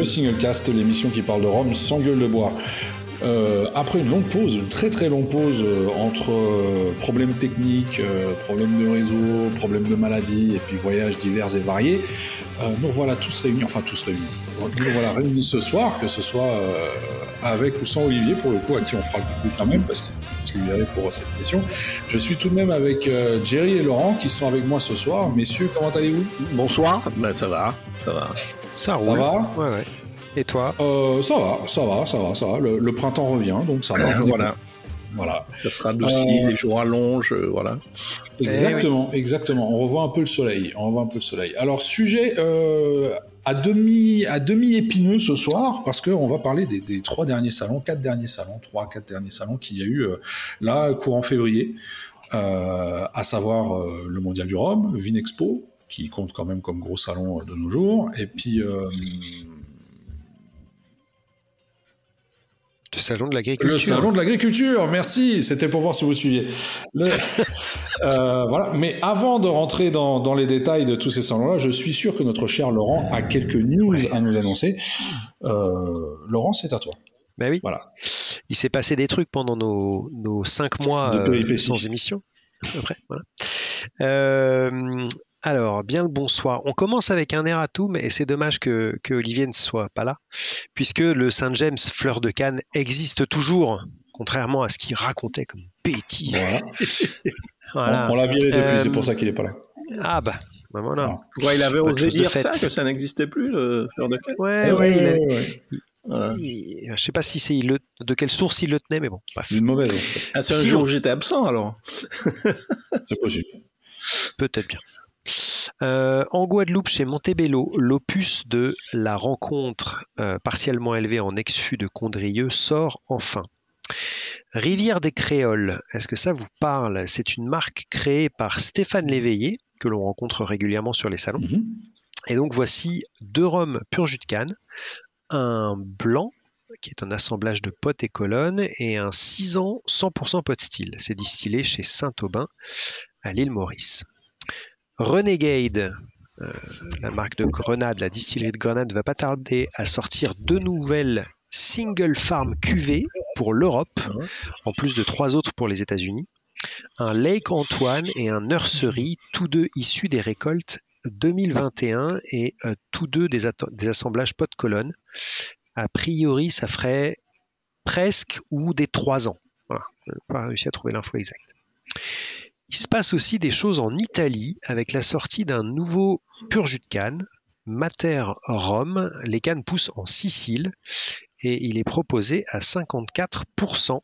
le Singlecast, l'émission qui parle de rhum sans gueule de bois. Après une longue pause, une très très longue pause entre problèmes techniques, problèmes de réseau, problèmes de maladie et puis voyages divers et variés, nous voilà tous réunis, nous voilà réunis ce soir, que ce soit avec ou sans Olivier pour le coup, à qui on fera le coup quand même parce qu'il faut se libérer pour cette question. Je suis tout de même avec Jerry et Laurent qui sont avec moi ce soir. Messieurs, comment allez-vous ? Bonsoir. Ça va. Ça roule. Ça va ? Ouais. Et toi ? Ça va. Le printemps revient, donc ça va. Voilà. Ça sera douci, les jours allongent, voilà. Exactement. On revoit un peu le soleil. Alors, sujet à demi épineux ce soir, parce qu'on va parler des 4 derniers salons qu'il y a eu là, courant février, à savoir le Mondial du Rhum, Vinexpo, qui compte quand même comme gros salon de nos jours, et puis... Le salon de l'agriculture. Le salon de l'agriculture, merci, c'était pour voir si vous suiviez. Voilà. Mais avant de rentrer dans les détails de tous ces salons-là, je suis sûr que notre cher Laurent a quelques news à nous annoncer. Laurent, c'est à toi. Ben oui. Voilà. Il s'est passé des trucs pendant nos 5 mois sans émission, à peu près. Voilà. Alors, bien le bonsoir. On commence avec un erratum, et c'est dommage que Olivier ne soit pas là, puisque le Saint James Fleur de Cannes existe toujours, contrairement à ce qu'il racontait comme bêtise. Voilà. On l'a viré depuis, c'est pour ça qu'il n'est pas là. Ah bah voilà. Ouais, il avait osé dire ça, que ça n'existait plus, le Fleur de Cannes. Ouais. Voilà. Je sais pas si c'est de quelle source il le tenait, mais bon. Bref. Une mauvaise. C'est un jour où j'étais absent, alors. C'est possible. Peut-être bien. En Guadeloupe, chez Montebello, l'opus de la rencontre partiellement élevée en ex-fût de Condrieu sort enfin. Rivière des Créoles, est-ce que ça vous parle ? C'est une marque créée par Stéphane Léveillé, que l'on rencontre régulièrement sur les salons. Mm-hmm. Et donc voici 2 rhums pur jus de canne, un blanc, qui est un assemblage de pot et colonne, et un 6 ans 100% pot still. C'est distillé chez Saint-Aubin, à l'île Maurice. Renegade, la marque de Grenade, la distillerie de Grenade, va pas tarder à sortir 2 nouvelles single farm cuvées pour l'Europe, en plus de 3 autres pour les États-Unis. Un Lake Antoine et un Nursery, tous 2 issus des récoltes 2021 et tous 2 des assemblages pot-colonne. A priori, ça ferait presque ou des 3 ans. Voilà, je n'ai pas réussi à trouver l'info exacte. Il se passe aussi des choses en Italie avec la sortie d'un nouveau pur jus de canne, Mater Rhum. Les cannes poussent en Sicile et il est proposé à 54%.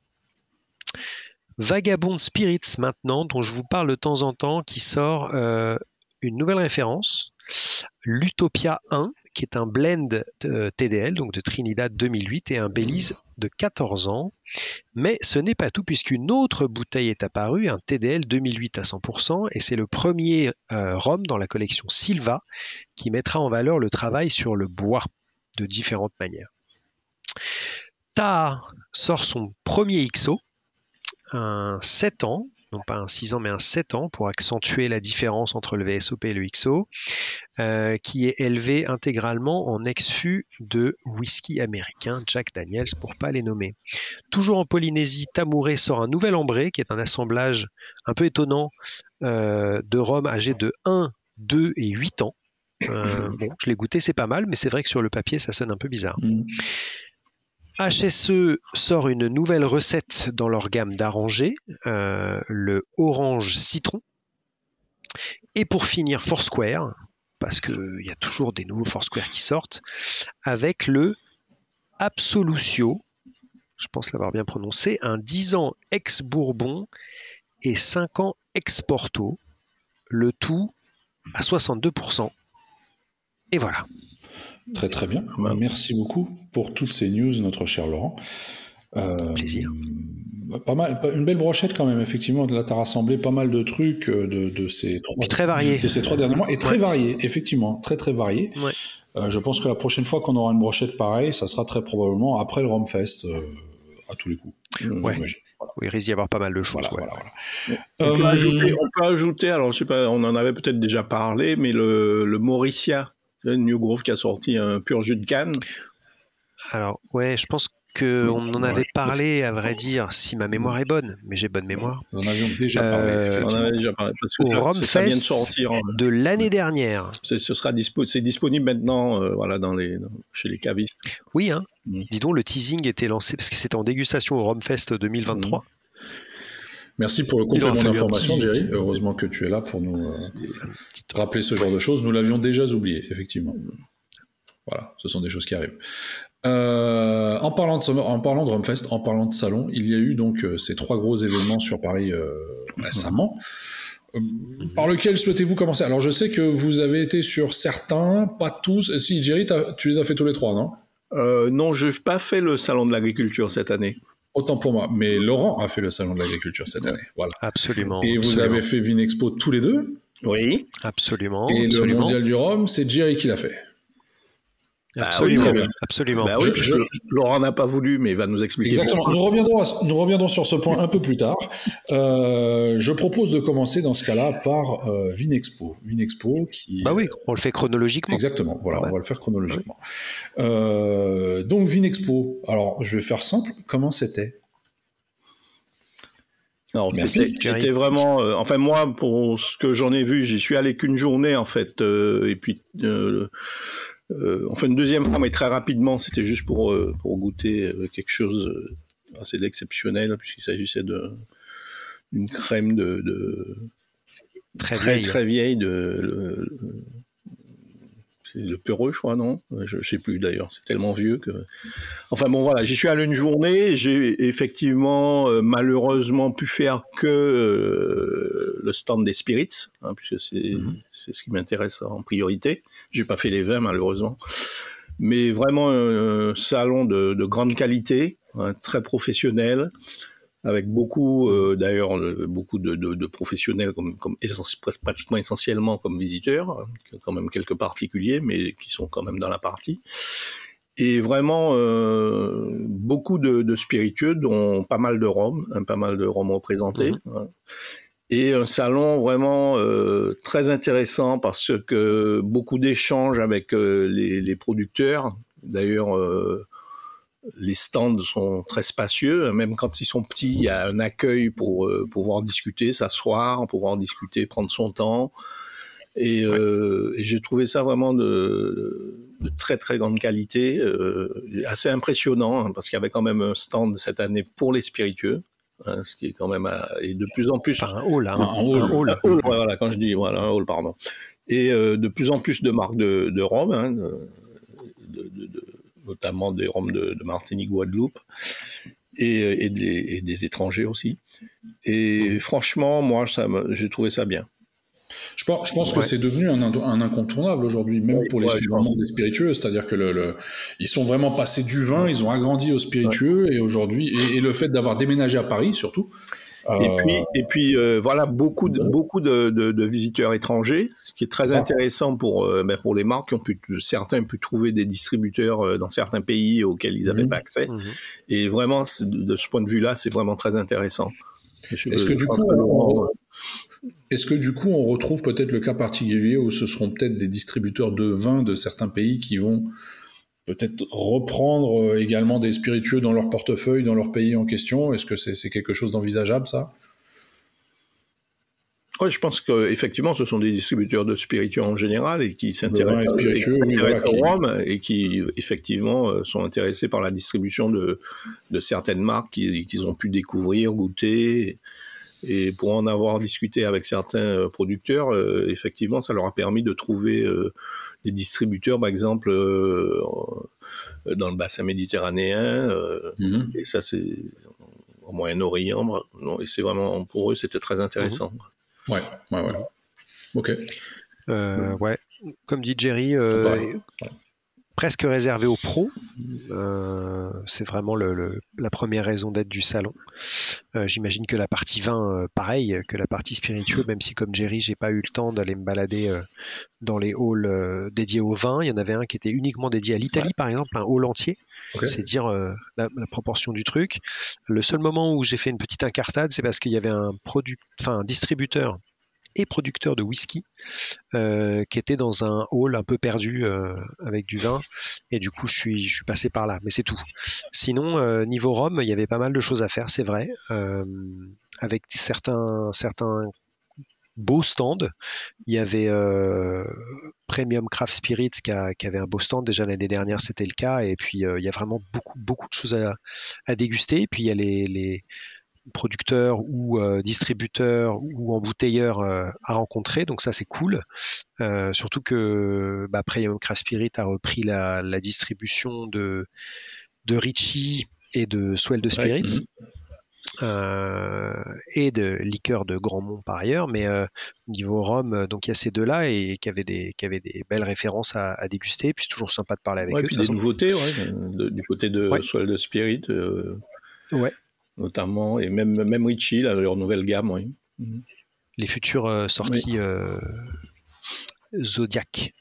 Vagabond Spirits maintenant, dont je vous parle de temps en temps, qui sort une nouvelle référence, l'Utopia 1, qui est un blend de TDL, donc de Trinidad 2008, et un Belize de 14 ans. Mais ce n'est pas tout, puisqu'une autre bouteille est apparue, un TDL 2008 à 100%, et c'est le premier rhum dans la collection Silva qui mettra en valeur le travail sur le bois de différentes manières. Taha sort son premier XO, un 7 ans, non pas un 6 ans mais un 7 ans pour accentuer la différence entre le VSOP et le XO, qui est élevé intégralement en ex-fût de whisky américain Jack Daniels pour pas les nommer. Toujours en Polynésie, Tamouré sort un nouvel ambré qui est un assemblage un peu étonnant de rhum âgés de 1, 2 et 8 ans. Bon, je l'ai goûté, c'est pas mal, mais c'est vrai que sur le papier ça sonne un peu bizarre. HSE sort une nouvelle recette dans leur gamme d'arrangés, le orange citron. Et pour finir, Foursquare, parce qu'il y a toujours des nouveaux Foursquare qui sortent, avec le Absolutio, je pense l'avoir bien prononcé, un 10 ans ex-Bourbon et 5 ans ex-Porto, le tout à 62%. Et voilà. Très très bien. Merci beaucoup pour toutes ces news, notre cher Laurent. Plaisir. Pas mal, une belle brochette quand même, effectivement. Là, tu as rassemblé pas mal de trucs de ces 3 derniers mois. Et très variés, effectivement. Très très variés. Ouais. Je pense que la prochaine fois qu'on aura une brochette pareille, ça sera très probablement après le Romfest, à tous les coups. Ouais. Voilà. Oui, il risque d'y avoir pas mal de choses. Voilà. On peut ajouter, alors je sais pas, on en avait peut-être déjà parlé, mais le Mauricia New Grove qui a sorti un pur jus de canne. Alors, ouais, je pense qu'on en avait parlé, à vrai dire, si ma mémoire est bonne, mais j'ai bonne mémoire. Nous en avions déjà parlé. On en avait déjà parlé. Parce que Au ça vient de Romfest sortir. de l'année dernière. C'est disponible maintenant voilà, chez les cavistes. Oui, hein. Dis donc, le teasing était lancé parce que c'était en dégustation au Romfest 2023. Merci pour le complément d'information, Jerry. Heureusement que tu es là pour nous rappeler ce genre de choses. Nous l'avions déjà oublié, effectivement. Voilà, ce sont des choses qui arrivent. En parlant de Rumfest, en parlant de salon, il y a eu donc ces 3 gros événements sur Paris récemment. Par lequel souhaitez-vous commencer? Alors je sais que vous avez été sur certains, pas tous. Si, Jerry, tu les as fait tous les 3, non? Non, je n'ai pas fait le salon de l'agriculture cette année. Autant pour moi, mais Laurent a fait le salon de l'agriculture cette année. Voilà. Absolument. Et vous avez fait Vinexpo tous les 2? Oui. Absolument. Et le mondial du rhum, c'est Jerry qui l'a fait. Absolument. Oui, absolument. Bah oui, Laurent n'a pas voulu, mais il va nous expliquer. Exactement. Nous reviendrons sur ce point un peu plus tard. Je propose de commencer dans ce cas-là par Vinexpo. Vinexpo qui. Bah oui, on le fait chronologiquement. Exactement. Voilà, on va le faire chronologiquement. Donc Vinexpo. Alors, je vais faire simple. Comment c'était? Alors, c'était vraiment. Enfin, moi, pour ce que j'en ai vu, j'y suis allé qu'une journée en fait, et puis. Enfin, une deuxième fois, mais très rapidement, c'était juste pour goûter quelque chose assez d'exceptionnel, puisqu'il s'agissait d'une crème très vieille, c'est le Peureux, je crois, non? Je sais plus d'ailleurs, c'est tellement vieux que... Enfin bon, voilà, j'y suis allé une journée, j'ai effectivement malheureusement pu faire que le stand des spirits, hein, puisque c'est ce qui m'intéresse en priorité. J'ai pas fait les vins malheureusement, mais vraiment un salon de grande qualité, hein, très professionnel, avec beaucoup d'ailleurs beaucoup de professionnels pratiquement essentiellement comme visiteurs, hein, quand même quelques particuliers mais qui sont quand même dans la partie, et vraiment beaucoup de spiritueux, dont pas mal de rhum représentés, hein, et un salon vraiment très intéressant parce que beaucoup d'échanges avec les producteurs. D'ailleurs les stands sont très spacieux, même quand ils sont petits, il y a un accueil pour pouvoir discuter, s'asseoir, pouvoir discuter, prendre son temps. Et j'ai trouvé ça vraiment de très très grande qualité, assez impressionnant, hein, parce qu'il y avait quand même un stand cette année pour les spiritueux, hein, ce qui est quand même et de plus en plus un hall, voilà, quand je dis voilà, un hall, pardon, et de plus en plus de marques de rhum, hein, notamment des rhums de Martinique, Guadeloupe, et des étrangers aussi. Et franchement, moi, j'ai trouvé ça bien. Je pense que c'est devenu un incontournable aujourd'hui, même pour les des spiritueux. C'est-à-dire que ils sont vraiment passés du vin, ils ont agrandi au spiritueux, et aujourd'hui, et le fait d'avoir déménagé à Paris surtout. Et puis voilà, beaucoup de visiteurs étrangers, ce qui est très intéressant pour les marques certains ont pu trouver des distributeurs dans certains pays auxquels ils n'avaient pas accès. Et vraiment, de ce point de vue-là, c'est vraiment très intéressant. Est-ce que du coup, on retrouve peut-être le cas particulier où ce seront peut-être des distributeurs de vin de certains pays qui vont peut-être reprendre également des spiritueux dans leur portefeuille, dans leur pays en question? Est-ce que c'est quelque chose d'envisageable, ça? Oui, je pense qu'effectivement, ce sont des distributeurs de spiritueux en général et qui s'intéressent au rhum et qui, effectivement, sont intéressés par la distribution de certaines marques qu'ils ont pu découvrir, goûter. Et pour en avoir discuté avec certains producteurs, effectivement, ça leur a permis de trouver des distributeurs, par exemple, dans le bassin méditerranéen, et ça, c'est au Moyen-Orient, et c'est vraiment, pour eux, c'était très intéressant. Ouais. Ok. Ouais, comme dit Jerry, presque réservé aux pros. C'est vraiment la première raison d'être du salon. J'imagine que la partie vin, pareil que la partie spiritueux, même si comme Jerry, j'ai pas eu le temps d'aller me balader dans les halls dédiés au vin. Il y en avait un qui était uniquement dédié à l'Italie, par exemple, un hall entier. Okay. C'est dire la proportion du truc. Le seul moment où j'ai fait une petite incartade, c'est parce qu'il y avait un distributeur et producteur de whisky, qui était dans un hall un peu perdu avec du vin, et du coup je suis passé par là, mais c'est tout. Sinon, niveau rhum, il y avait pas mal de choses à faire, c'est vrai, avec certains beaux stands. Il y avait Premium Craft Spirits qui avait un beau stand. Déjà l'année dernière, c'était le cas. Et puis, il y a vraiment beaucoup de choses à déguster. Et puis, il y a les producteurs ou distributeurs ou embouteilleurs à rencontrer. Donc ça, c'est cool. Surtout que Premium Craft Spirit a repris la distribution de Ricci et de Swell de Spirits. Et de liqueurs de Grandmont par ailleurs, mais niveau rhum, donc il y a ces deux-là et qui avaient des belles références à déguster. Puis c'est toujours sympa de parler avec eux. Puis des nouveautés, du côté de Swell de Spirit, notamment, et même Ricci, leur nouvelle gamme. Ouais. Les futures sorties Zodiac.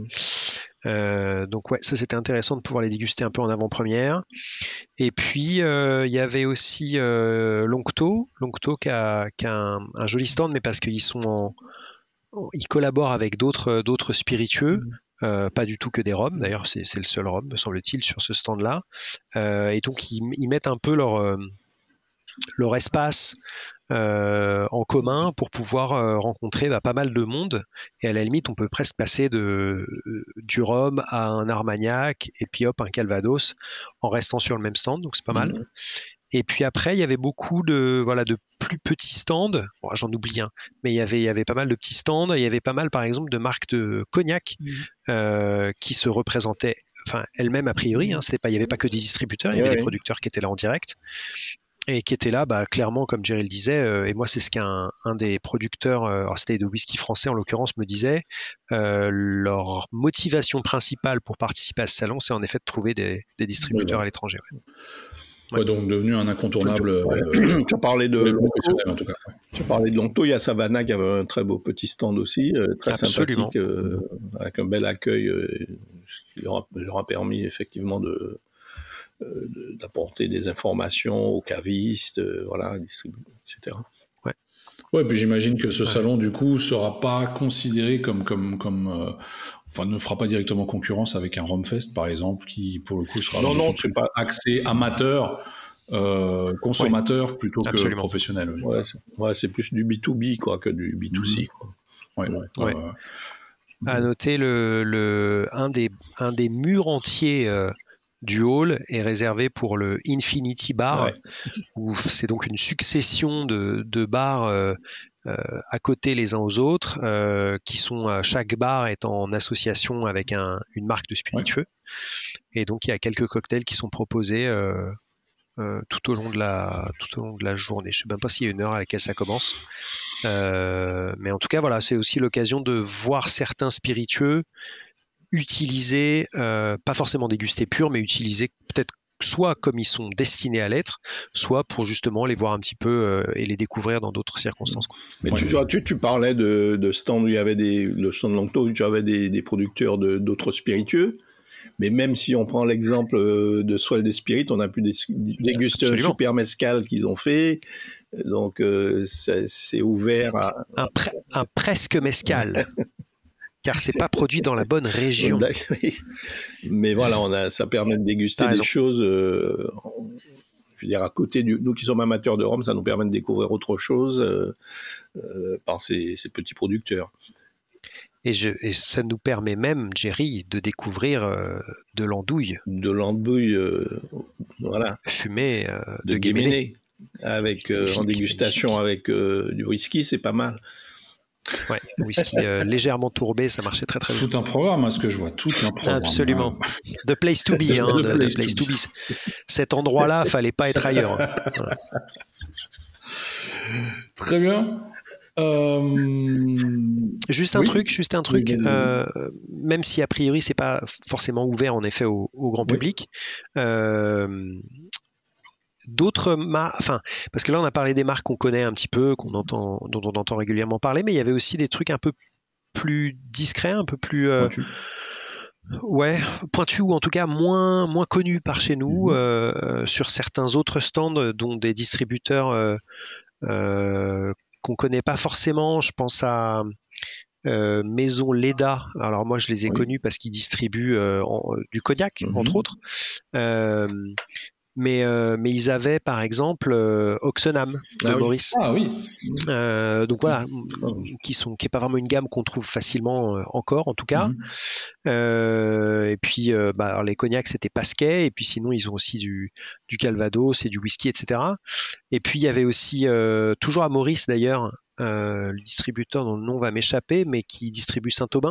Donc ça c'était intéressant de pouvoir les déguster un peu en avant-première. Et puis il y avait aussi Longto qui a un joli stand, mais parce qu'ils ils collaborent avec d'autres spiritueux, pas du tout que des rhums. D'ailleurs c'est le seul rhum me semble-t-il sur ce stand-là. Et donc ils mettent un peu leur espace en commun pour pouvoir rencontrer pas mal de monde, et à la limite on peut presque passer du rhum à un Armagnac et puis hop un Calvados en restant sur le même stand, donc c'est pas mal. Et puis après il y avait beaucoup de plus petits stands, bon, j'en oublie un, mais il y avait pas mal de petits stands. Il y avait pas mal par exemple de marques de cognac qui se représentaient elles-mêmes a priori, il n'y avait pas que des distributeurs, il y avait des producteurs qui étaient là en direct et qui était là, clairement, comme Jerry le disait, et moi c'est ce qu'un des producteurs, alors c'était de whisky français en l'occurrence, me disait, leur motivation principale pour participer à ce salon, c'est en effet de trouver des distributeurs à l'étranger. Donc devenu un incontournable. Tu as parlé de Longto, en tout cas. Tu as parlé de Longto, il y a Savannah qui avait un très beau petit stand aussi, très sympathique, avec un bel accueil, qui leur a permis effectivement d'apporter des informations aux cavistes, etc. Ouais, puis j'imagine que ce salon, du coup, sera pas considéré comme ne fera pas directement concurrence avec un Romfest, par exemple, qui, pour le coup, sera c'est pas axé amateur, consommateur, plutôt que professionnel. C'est plus du B2B, que du B2C, À noter un des murs entiers du hall est réservé pour le Infinity Bar, où c'est donc une succession de bars à côté les uns aux autres, qui sont chaque bar est en association avec une marque de spiritueux, et donc il y a quelques cocktails qui sont proposés tout au long de la journée. Je sais même pas s'il y a une heure à laquelle ça commence, mais en tout cas voilà, c'est aussi l'occasion de voir certains spiritueux utilisés, pas forcément dégustés purs, mais utilisés peut-être soit comme ils sont destinés à l'être, soit pour justement les voir un petit peu et les découvrir dans d'autres circonstances. Mais tu parlais de stand où il y avait le stand de Longto, où tu avais des producteurs d'autres spiritueux. Mais même si on prend l'exemple de Swell des Spirits, on a pu déguster un super mezcal qu'ils ont fait. Donc, c'est ouvert à... Un presque mezcal. Car c'est pas produit dans la bonne région. Mais voilà, ça permet de déguster des choses. Je veux dire, à côté nous qui sommes amateurs de rhum, ça nous permet de découvrir autre chose par ces petits producteurs. Et ça nous permet même, Jerry, de découvrir de l'andouille. De l'andouille, fumée de Guéméné. Avec en dégustation avec du whisky, c'est pas mal. Ouais, whisky légèrement tourbé, ça marchait très très bien. Tout un programme, à ce que je vois, tout un programme. Absolument. The place to be, the place to be. Cet endroit-là, fallait pas être ailleurs. Voilà. Très bien. Juste un truc. Même si a priori c'est pas forcément ouvert en effet au grand public. D'autres marques, parce que là on a parlé des marques qu'on connaît un petit peu, dont on entend régulièrement parler, mais il y avait aussi des trucs un peu plus discrets, un peu plus pointus, ou en tout cas moins connus par chez nous, sur certains autres stands, dont des distributeurs qu'on connaît pas forcément. Je pense à Maison Leda. Alors moi, je les ai connus parce qu'ils distribuent du cognac, entre autres. Mais ils avaient par exemple Oxenham de Maurice. Ah oui. Donc voilà, qui est pas vraiment une gamme qu'on trouve facilement encore en tout cas. Et puis alors les cognacs c'était Pasquet, et puis sinon ils ont aussi du Calvados et du whisky, etc. Et puis il y avait aussi toujours à Maurice d'ailleurs le distributeur dont le nom va m'échapper, mais qui distribue Saint-Aubin.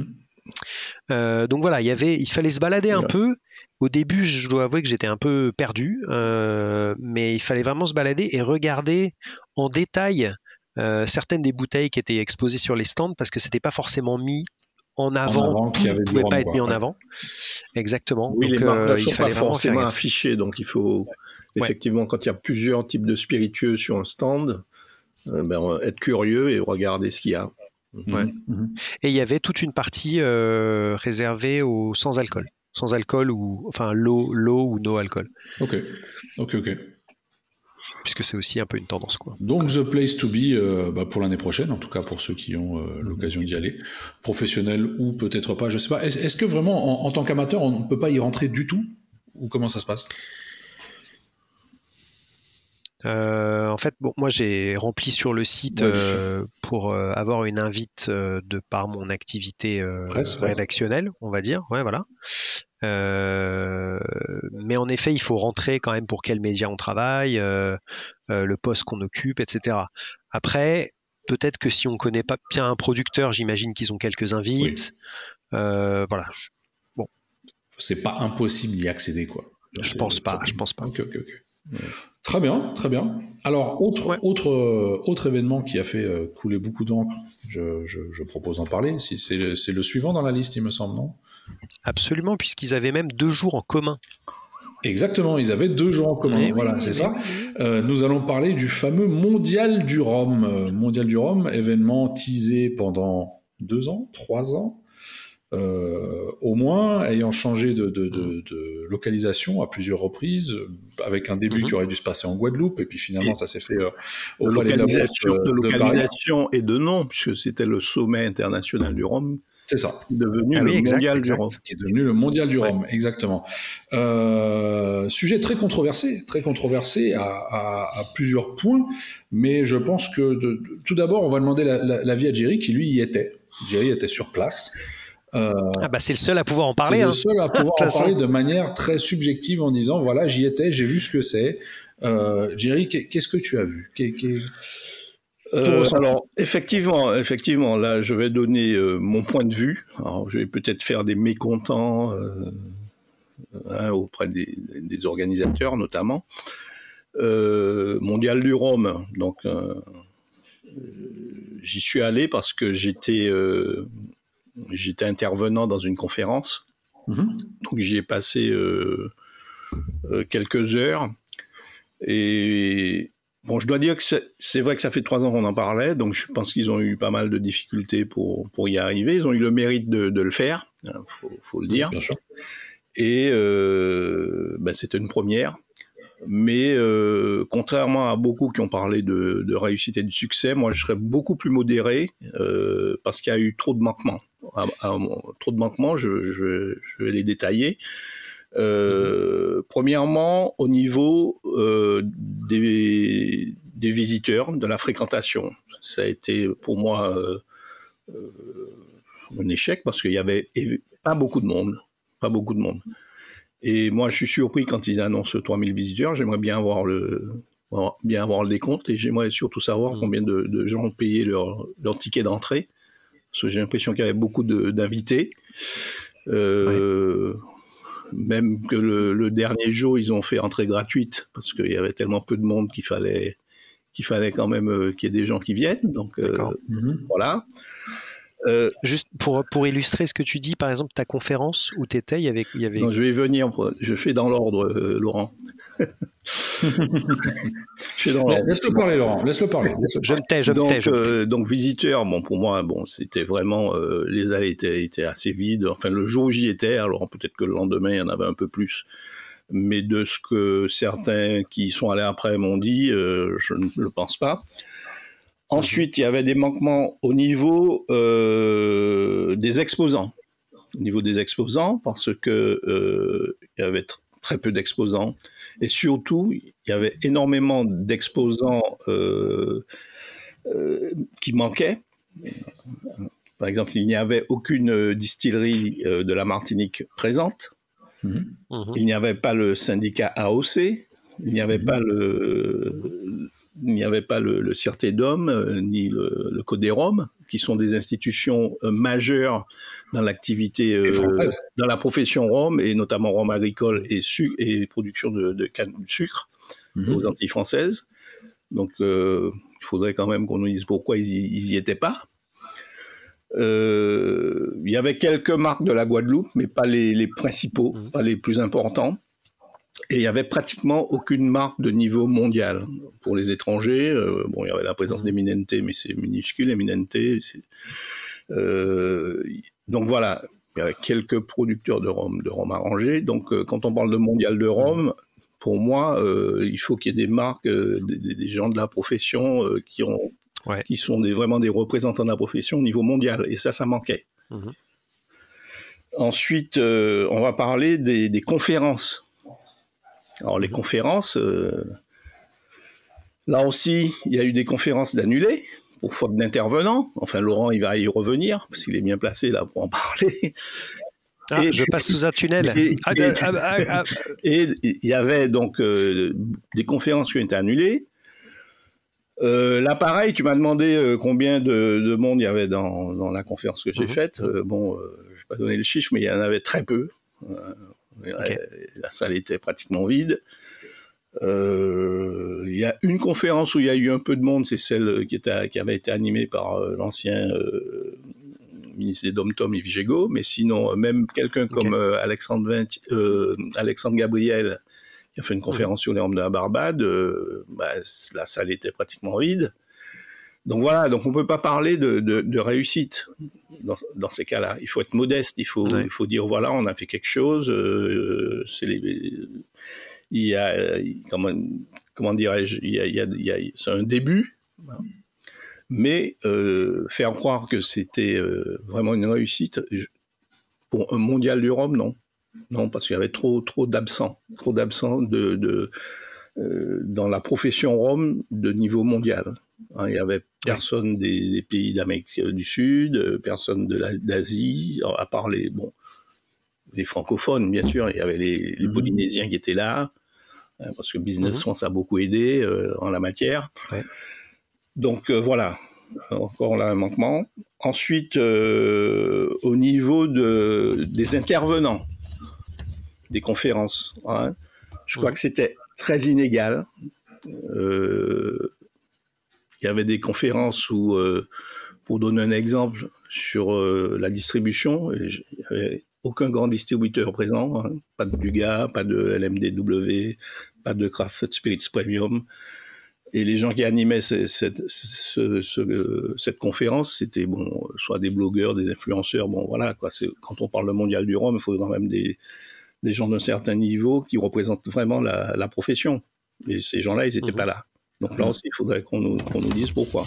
Donc voilà, il fallait se balader un peu. Au début, je dois avouer que j'étais un peu perdu, mais il fallait vraiment se balader et regarder en détail certaines des bouteilles qui étaient exposées sur les stands, parce que c'était pas forcément mis en avant, tout ne pouvait pas être mis en avant. Exactement. Oui, donc, les marques ne sont il fallait pas vraiment forcément affichées, donc il faut effectivement, quand il y a plusieurs types de spiritueux sur un stand, être curieux et regarder ce qu'il y a. Et il y avait toute une partie réservée au sans-alcool. Sans-alcool ou enfin low ou no alcool. Ok. Puisque c'est aussi un peu une tendance, quoi. Donc the place to be pour l'année prochaine, en tout cas pour ceux qui ont l'occasion d'y aller, professionnel ou peut-être pas, je sais pas. Est-ce que vraiment en tant qu'amateur on ne peut pas y rentrer du tout, ou comment ça se passe? En fait, bon, moi j'ai rempli sur le site pour avoir une invite de par mon activité rédactionnelle, on va dire. Ouais, voilà. Mais en effet, il faut rentrer quand même pour quel média on travaille, le poste qu'on occupe, etc. Après, peut-être que si on connaît pas bien un producteur, j'imagine qu'ils ont quelques invites. Voilà. Bon. C'est pas impossible d'y accéder, quoi. Je pense pas. Ok. Très bien. Alors, autre événement qui a fait couler beaucoup d'encre, je propose d'en parler. C'est le suivant dans la liste, il me semble, non? Absolument, puisqu'ils avaient même 2 jours en commun. Exactement, ils avaient 2 jours en commun. C'est ça. Nous allons parler du fameux Mondial du Rhum. Mondial du Rhum, événement teasé pendant 2 ans, 3 ans. Au moins, ayant changé de localisation à plusieurs reprises, avec un début qui aurait dû se passer en Guadeloupe, et puis finalement ça s'est fait au Palais de la Bourse de localisation et de nom, puisque c'était le sommet international du rhum. C'est ça. Devenu le mondial du rhum. Qui est devenu le mondial du rhum, exactement. Sujet très controversé à plusieurs points, mais je pense que tout d'abord on va demander l'avis à Jerry, qui lui y était. Jerry était sur place. C'est le seul à pouvoir en parler. C'est le seul à pouvoir en parler de manière très subjective en disant voilà, j'y étais, j'ai vu ce que c'est. Jerry, qu'est-ce que tu as vu? Alors effectivement, là, je vais donner mon point de vue. Alors, je vais peut-être faire des mécontents auprès des organisateurs, notamment. Mondial du Rhum, donc j'y suis allé parce que j'étais intervenant dans une conférence. Donc j'y ai passé quelques heures. Et bon, je dois dire que c'est vrai que ça fait 3 ans qu'on en parlait, donc je pense qu'ils ont eu pas mal de difficultés pour y arriver. Ils ont eu le mérite de le faire, faut le dire. Bien sûr. Et c'était une première. Mais contrairement à beaucoup qui ont parlé de réussite et de succès, moi je serais beaucoup plus modéré parce qu'il y a eu trop de manquements. Trop de manquements, je vais les détailler. Premièrement, au niveau des visiteurs, de la fréquentation, ça a été pour moi un échec parce qu'il y avait pas beaucoup de monde. Et moi, je suis surpris quand ils annoncent 3000 visiteurs. J'aimerais bien avoir le décompte, et j'aimerais surtout savoir combien de gens ont payé leur ticket d'entrée. Parce que j'ai l'impression qu'il y avait beaucoup d'invités. Même que le dernier jour, ils ont fait entrée gratuite parce qu'il y avait tellement peu de monde qu'il fallait quand même qu'il y ait des gens qui viennent. Donc voilà. Juste pour illustrer ce que tu dis, par exemple, ta conférence où tu étais, il y avait... Non, je vais y venir, je fais dans l'ordre, Laurent. Laisse-le parler, Laurent, laisse-le parler. Je me tais. Donc, visiteurs, bon, pour moi, c'était vraiment... les allées étaient assez vides. Enfin, le jour où j'y étais, alors peut-être que le lendemain, il y en avait un peu plus. Mais de ce que certains qui sont allés après m'ont dit, je ne le pense pas. Ensuite, il y avait des manquements au niveau des exposants. Au niveau des exposants, parce que il y avait très peu d'exposants. Et surtout, il y avait énormément d'exposants qui manquaient. Par exemple, il n'y avait aucune distillerie de la Martinique présente. Il n'y avait pas le syndicat AOC. Il n'y avait pas le Sûreté d'Hommes, ni le Codérom, qui sont des institutions majeures dans l'activité, dans la profession rhum, et notamment rhum agricole et production de canne de sucre aux Antilles françaises. Donc, il faudrait quand même qu'on nous dise pourquoi ils y étaient pas. Il y avait quelques marques de la Guadeloupe, mais pas les principaux, pas les plus importants. Et il y avait pratiquement aucune marque de niveau mondial. Pour les étrangers, il y avait la présence d'Eminente, mais c'est minuscule, Eminente. Donc voilà, il y avait quelques producteurs de rhum arrangé. Donc quand on parle de mondial de rhum, pour moi, il faut qu'il y ait des marques, des gens de la profession qui sont vraiment des représentants de la profession au niveau mondial. Et ça manquait. Ensuite, on va parler des conférences. Alors les conférences, là aussi, il y a eu des conférences d'annulées pour faute d'intervenants. Enfin, Laurent, il va y revenir parce qu'il est bien placé là pour en parler. Je passe sous un tunnel. Et il y avait donc des conférences qui ont été annulées. Là, pareil, tu m'as demandé combien de monde il y avait dans la conférence que j'ai faite. Je vais pas donner le chiffre, mais il y en avait très peu. La salle était pratiquement vide. Il y a une conférence où il y a eu un peu de monde, c'est celle qui avait été animée par l'ancien ministre des Dom-Tom, Yves Gégaud, mais sinon, même quelqu'un comme Alexandre Gabriel, qui a fait une conférence sur les rhums de la Barbade, la salle était pratiquement vide. Donc voilà, donc on peut pas parler de réussite dans ces cas-là. Il faut être modeste, il faut dire voilà, on a fait quelque chose. Il y a comment dirais-je, c'est un début, mais faire croire que c'était vraiment une réussite pour un mondial du rhum, non, parce qu'il y avait trop d'absents dans la profession rhum de niveau mondial. Il y avait personne des pays d'Amérique du Sud, personne d'Asie, à part les francophones, bien sûr. Il y avait les Polynésiens qui étaient là, parce que Business France a beaucoup aidé en la matière. Donc voilà, encore là un manquement. Ensuite, au niveau des intervenants, des conférences, je crois que c'était très inégal. Il y avait des conférences où, pour donner un exemple, sur la distribution, il n'y avait aucun grand distributeur présent, pas de Dugas, pas de LMDW, pas de Craft Spirits Premium. Et les gens qui animaient cette conférence, c'était soit des blogueurs, des influenceurs, voilà quoi. Quand on parle de mondial du rhum, il faut quand même des gens d'un certain niveau qui représentent vraiment la profession. Et ces gens-là, ils n'étaient pas là. Donc là aussi, il faudrait qu'on nous dise pourquoi.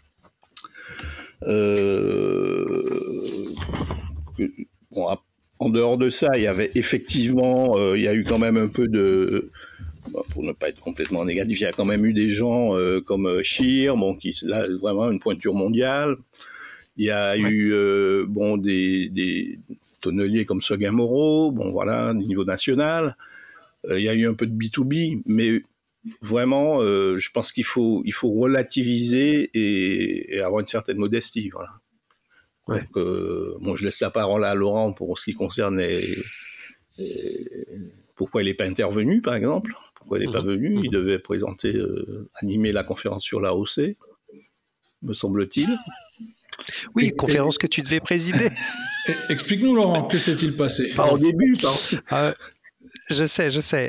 En dehors de ça, il y avait effectivement, il y a eu quand même un peu de... pour ne pas être complètement négatif, il y a quand même eu des gens comme Scheer, qui là vraiment une pointure mondiale. Il y a eu des tonneliers comme Seguin Moreau, voilà, niveau national. Il y a eu un peu de B2B, mais vraiment, je pense qu'il faut relativiser et avoir une certaine modestie, voilà. Donc, je laisse la parole à Laurent pour ce qui concerne pourquoi il n'est pas intervenu, par exemple. Pourquoi il n'est pas venu? Il devait animer la conférence sur l'AOC, me semble-t-il. Oui, conférence que tu devais présider. Explique-nous, Laurent, que s'est-il passé? Pas au début, Je sais.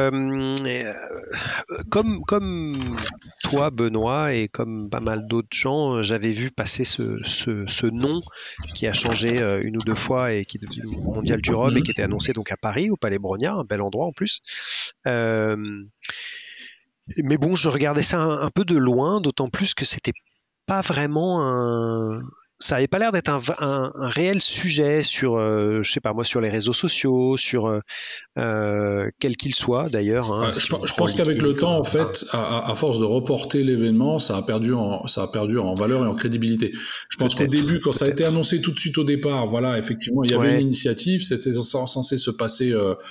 Comme toi, Benoît, et comme pas mal d'autres gens, j'avais vu passer ce nom qui a changé une ou deux fois et qui est devenu mondial du rhum et qui était annoncé donc à Paris, au Palais Brognard, un bel endroit en plus. Mais je regardais ça un peu de loin, d'autant plus que c'était pas vraiment ça avait pas l'air d'être un réel sujet sur, je sais pas moi, sur les réseaux sociaux, sur quel qu'il soit d'ailleurs. Hein, Je si on prend pense qu'avec LinkedIn le temps, en fait, à force de reporter l'événement, ça a perdu en valeur et en crédibilité. Je pense qu'au début, quand ça a été annoncé tout de suite au départ, voilà, effectivement, il y avait une initiative, c'était censé se passer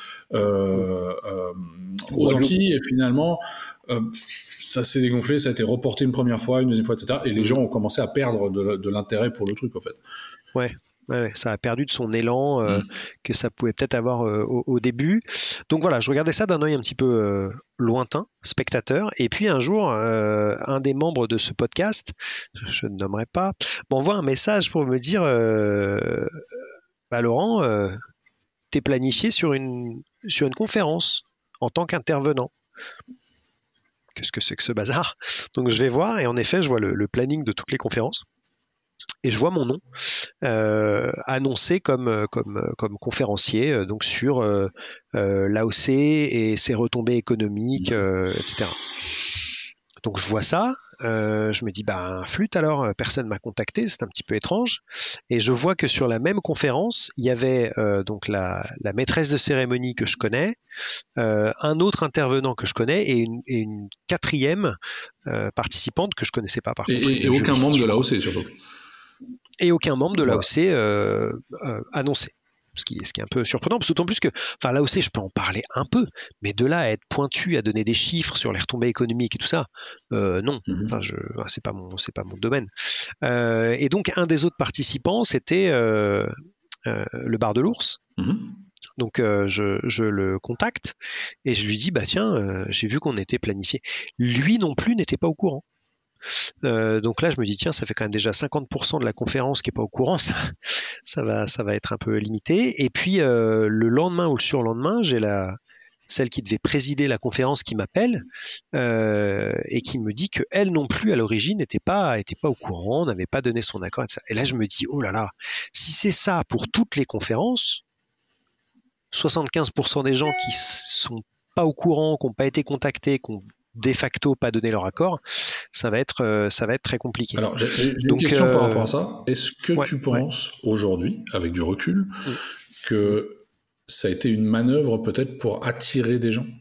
aux Antilles, et finalement, ça s'est dégonflé, ça a été reporté une première fois, une deuxième fois, etc. Et les gens ont commencé à perdre de l'intérêt pour le truc, en fait. Ouais, ça a perdu de son élan que ça pouvait peut-être avoir au début. Donc voilà, je regardais ça d'un œil un petit peu lointain, spectateur. Et puis un jour, un des membres de ce podcast, je ne nommerai pas, m'envoie un message pour me dire Laurent, t'es planifié sur une conférence en tant qu'intervenant. Qu'est-ce que c'est que ce bazar? Donc je vais voir, et en effet, je vois le planning de toutes les conférences. Et je vois mon nom annoncé comme conférencier donc sur l'AOC et ses retombées économiques, etc. Donc je vois ça, je me dis flûte alors, personne m'a contacté, c'est un petit peu étrange. Et je vois que sur la même conférence, il y avait donc la maîtresse de cérémonie que je connais, un autre intervenant que je connais et une quatrième participante que je connaissais pas par contre. Et aucun membre de l'AOC surtout. Et aucun membre de l'AOC annoncé. Ce qui est un peu surprenant, parce d'autant plus que, l'AOC, je peux en parler un peu, mais de là à être pointu, à donner des chiffres sur les retombées économiques et tout ça, non. C'est pas mon domaine. Et donc, un des autres participants, c'était le bar de l'ours. Donc je le contacte et je lui dis tiens, j'ai vu qu'on était planifié. Lui non plus n'était pas au courant. Donc là, je me dis tiens, ça fait quand même déjà 50% de la conférence qui est pas au courant, ça va être un peu limité. Et puis le lendemain ou le surlendemain, j'ai celle qui devait présider la conférence qui m'appelle et qui me dit que elle non plus à l'origine n'était pas au courant, n'avait pas donné son accord, etc. Et là, je me dis oh là là, si c'est ça pour toutes les conférences, 75% des gens qui sont pas au courant, qui n'ont pas été contactés, qui ont de facto pas donné leur accord, ça va être très compliqué. Alors, j'ai une question par rapport à ça. Est-ce que tu penses aujourd'hui, avec du recul, que ça a été une manœuvre peut-être pour attirer des gens?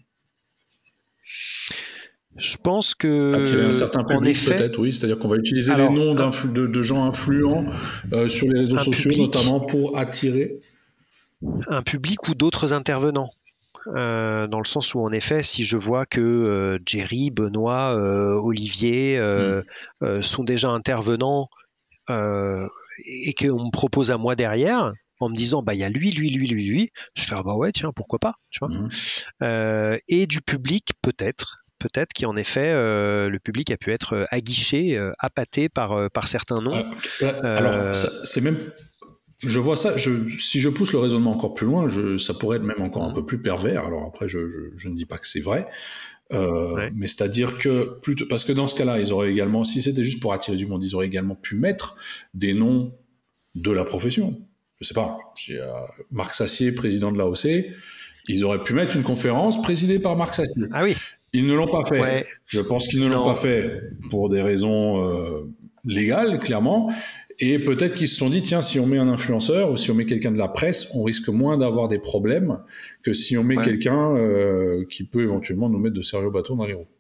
Je pense que... Attirer un certain public peut-être, oui. C'est-à-dire qu'on va utiliser les noms de gens influents sur les réseaux sociaux, notamment pour attirer... Un public ou d'autres intervenants. Dans le sens où en effet, si je vois que Jerry, Benoît, Olivier sont déjà intervenants et qu'on me propose à moi derrière en me disant il y a lui, je fais ouais tiens pourquoi pas, tu vois. Et du public peut-être qu'en effet le public a pu être aguiché, appâté par certains noms. Alors c'est même... Je vois ça, si je pousse le raisonnement encore plus loin, ça pourrait être même encore un peu plus pervers. Alors après, je ne dis pas que c'est vrai, mais c'est-à-dire que, parce que dans ce cas-là, ils auraient également, si c'était juste pour attirer du monde, ils auraient également pu mettre des noms de la profession. Je sais pas, Marc Sassier, président de l'AOC, ils auraient pu mettre une conférence présidée par Marc Sassier. Ah oui. Ils ne l'ont pas fait. Ouais. Je pense qu'ils ne l'ont pas fait pour des raisons légales, clairement. Et peut-être qu'ils se sont dit, tiens, si on met un influenceur ou si on met quelqu'un de la presse, on risque moins d'avoir des problèmes que si on met quelqu'un qui peut éventuellement nous mettre de sérieux bâtons dans les roues.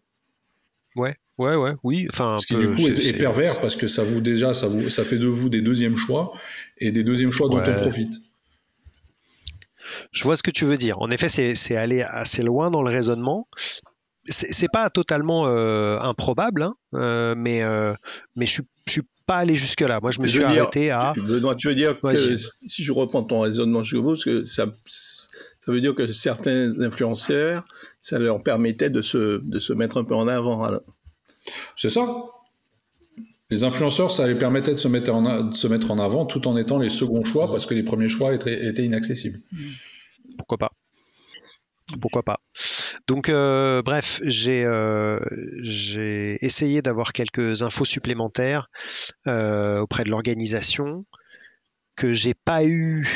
Oui. Enfin, ce qui du coup est pervers parce que ça fait de vous des deuxièmes choix et des deuxièmes choix dont on profite. Je vois ce que tu veux dire. En effet, c'est aller assez loin dans le raisonnement. C'est pas totalement improbable, hein, mais je suis pas allé jusque là. Moi, je me suis arrêté à. Benoît, tu veux dire que si je reprends ton raisonnement jusqu'au bout, que ça veut dire que certains influenceurs, ça leur permettait de se mettre un peu en avant. Alors. C'est ça. Les influenceurs, ça les permettait de se mettre en avant tout en étant les seconds choix parce que les premiers choix étaient inaccessibles. Pourquoi pas. Donc, bref, j'ai essayé d'avoir quelques infos supplémentaires auprès de l'organisation que j'ai pas eu,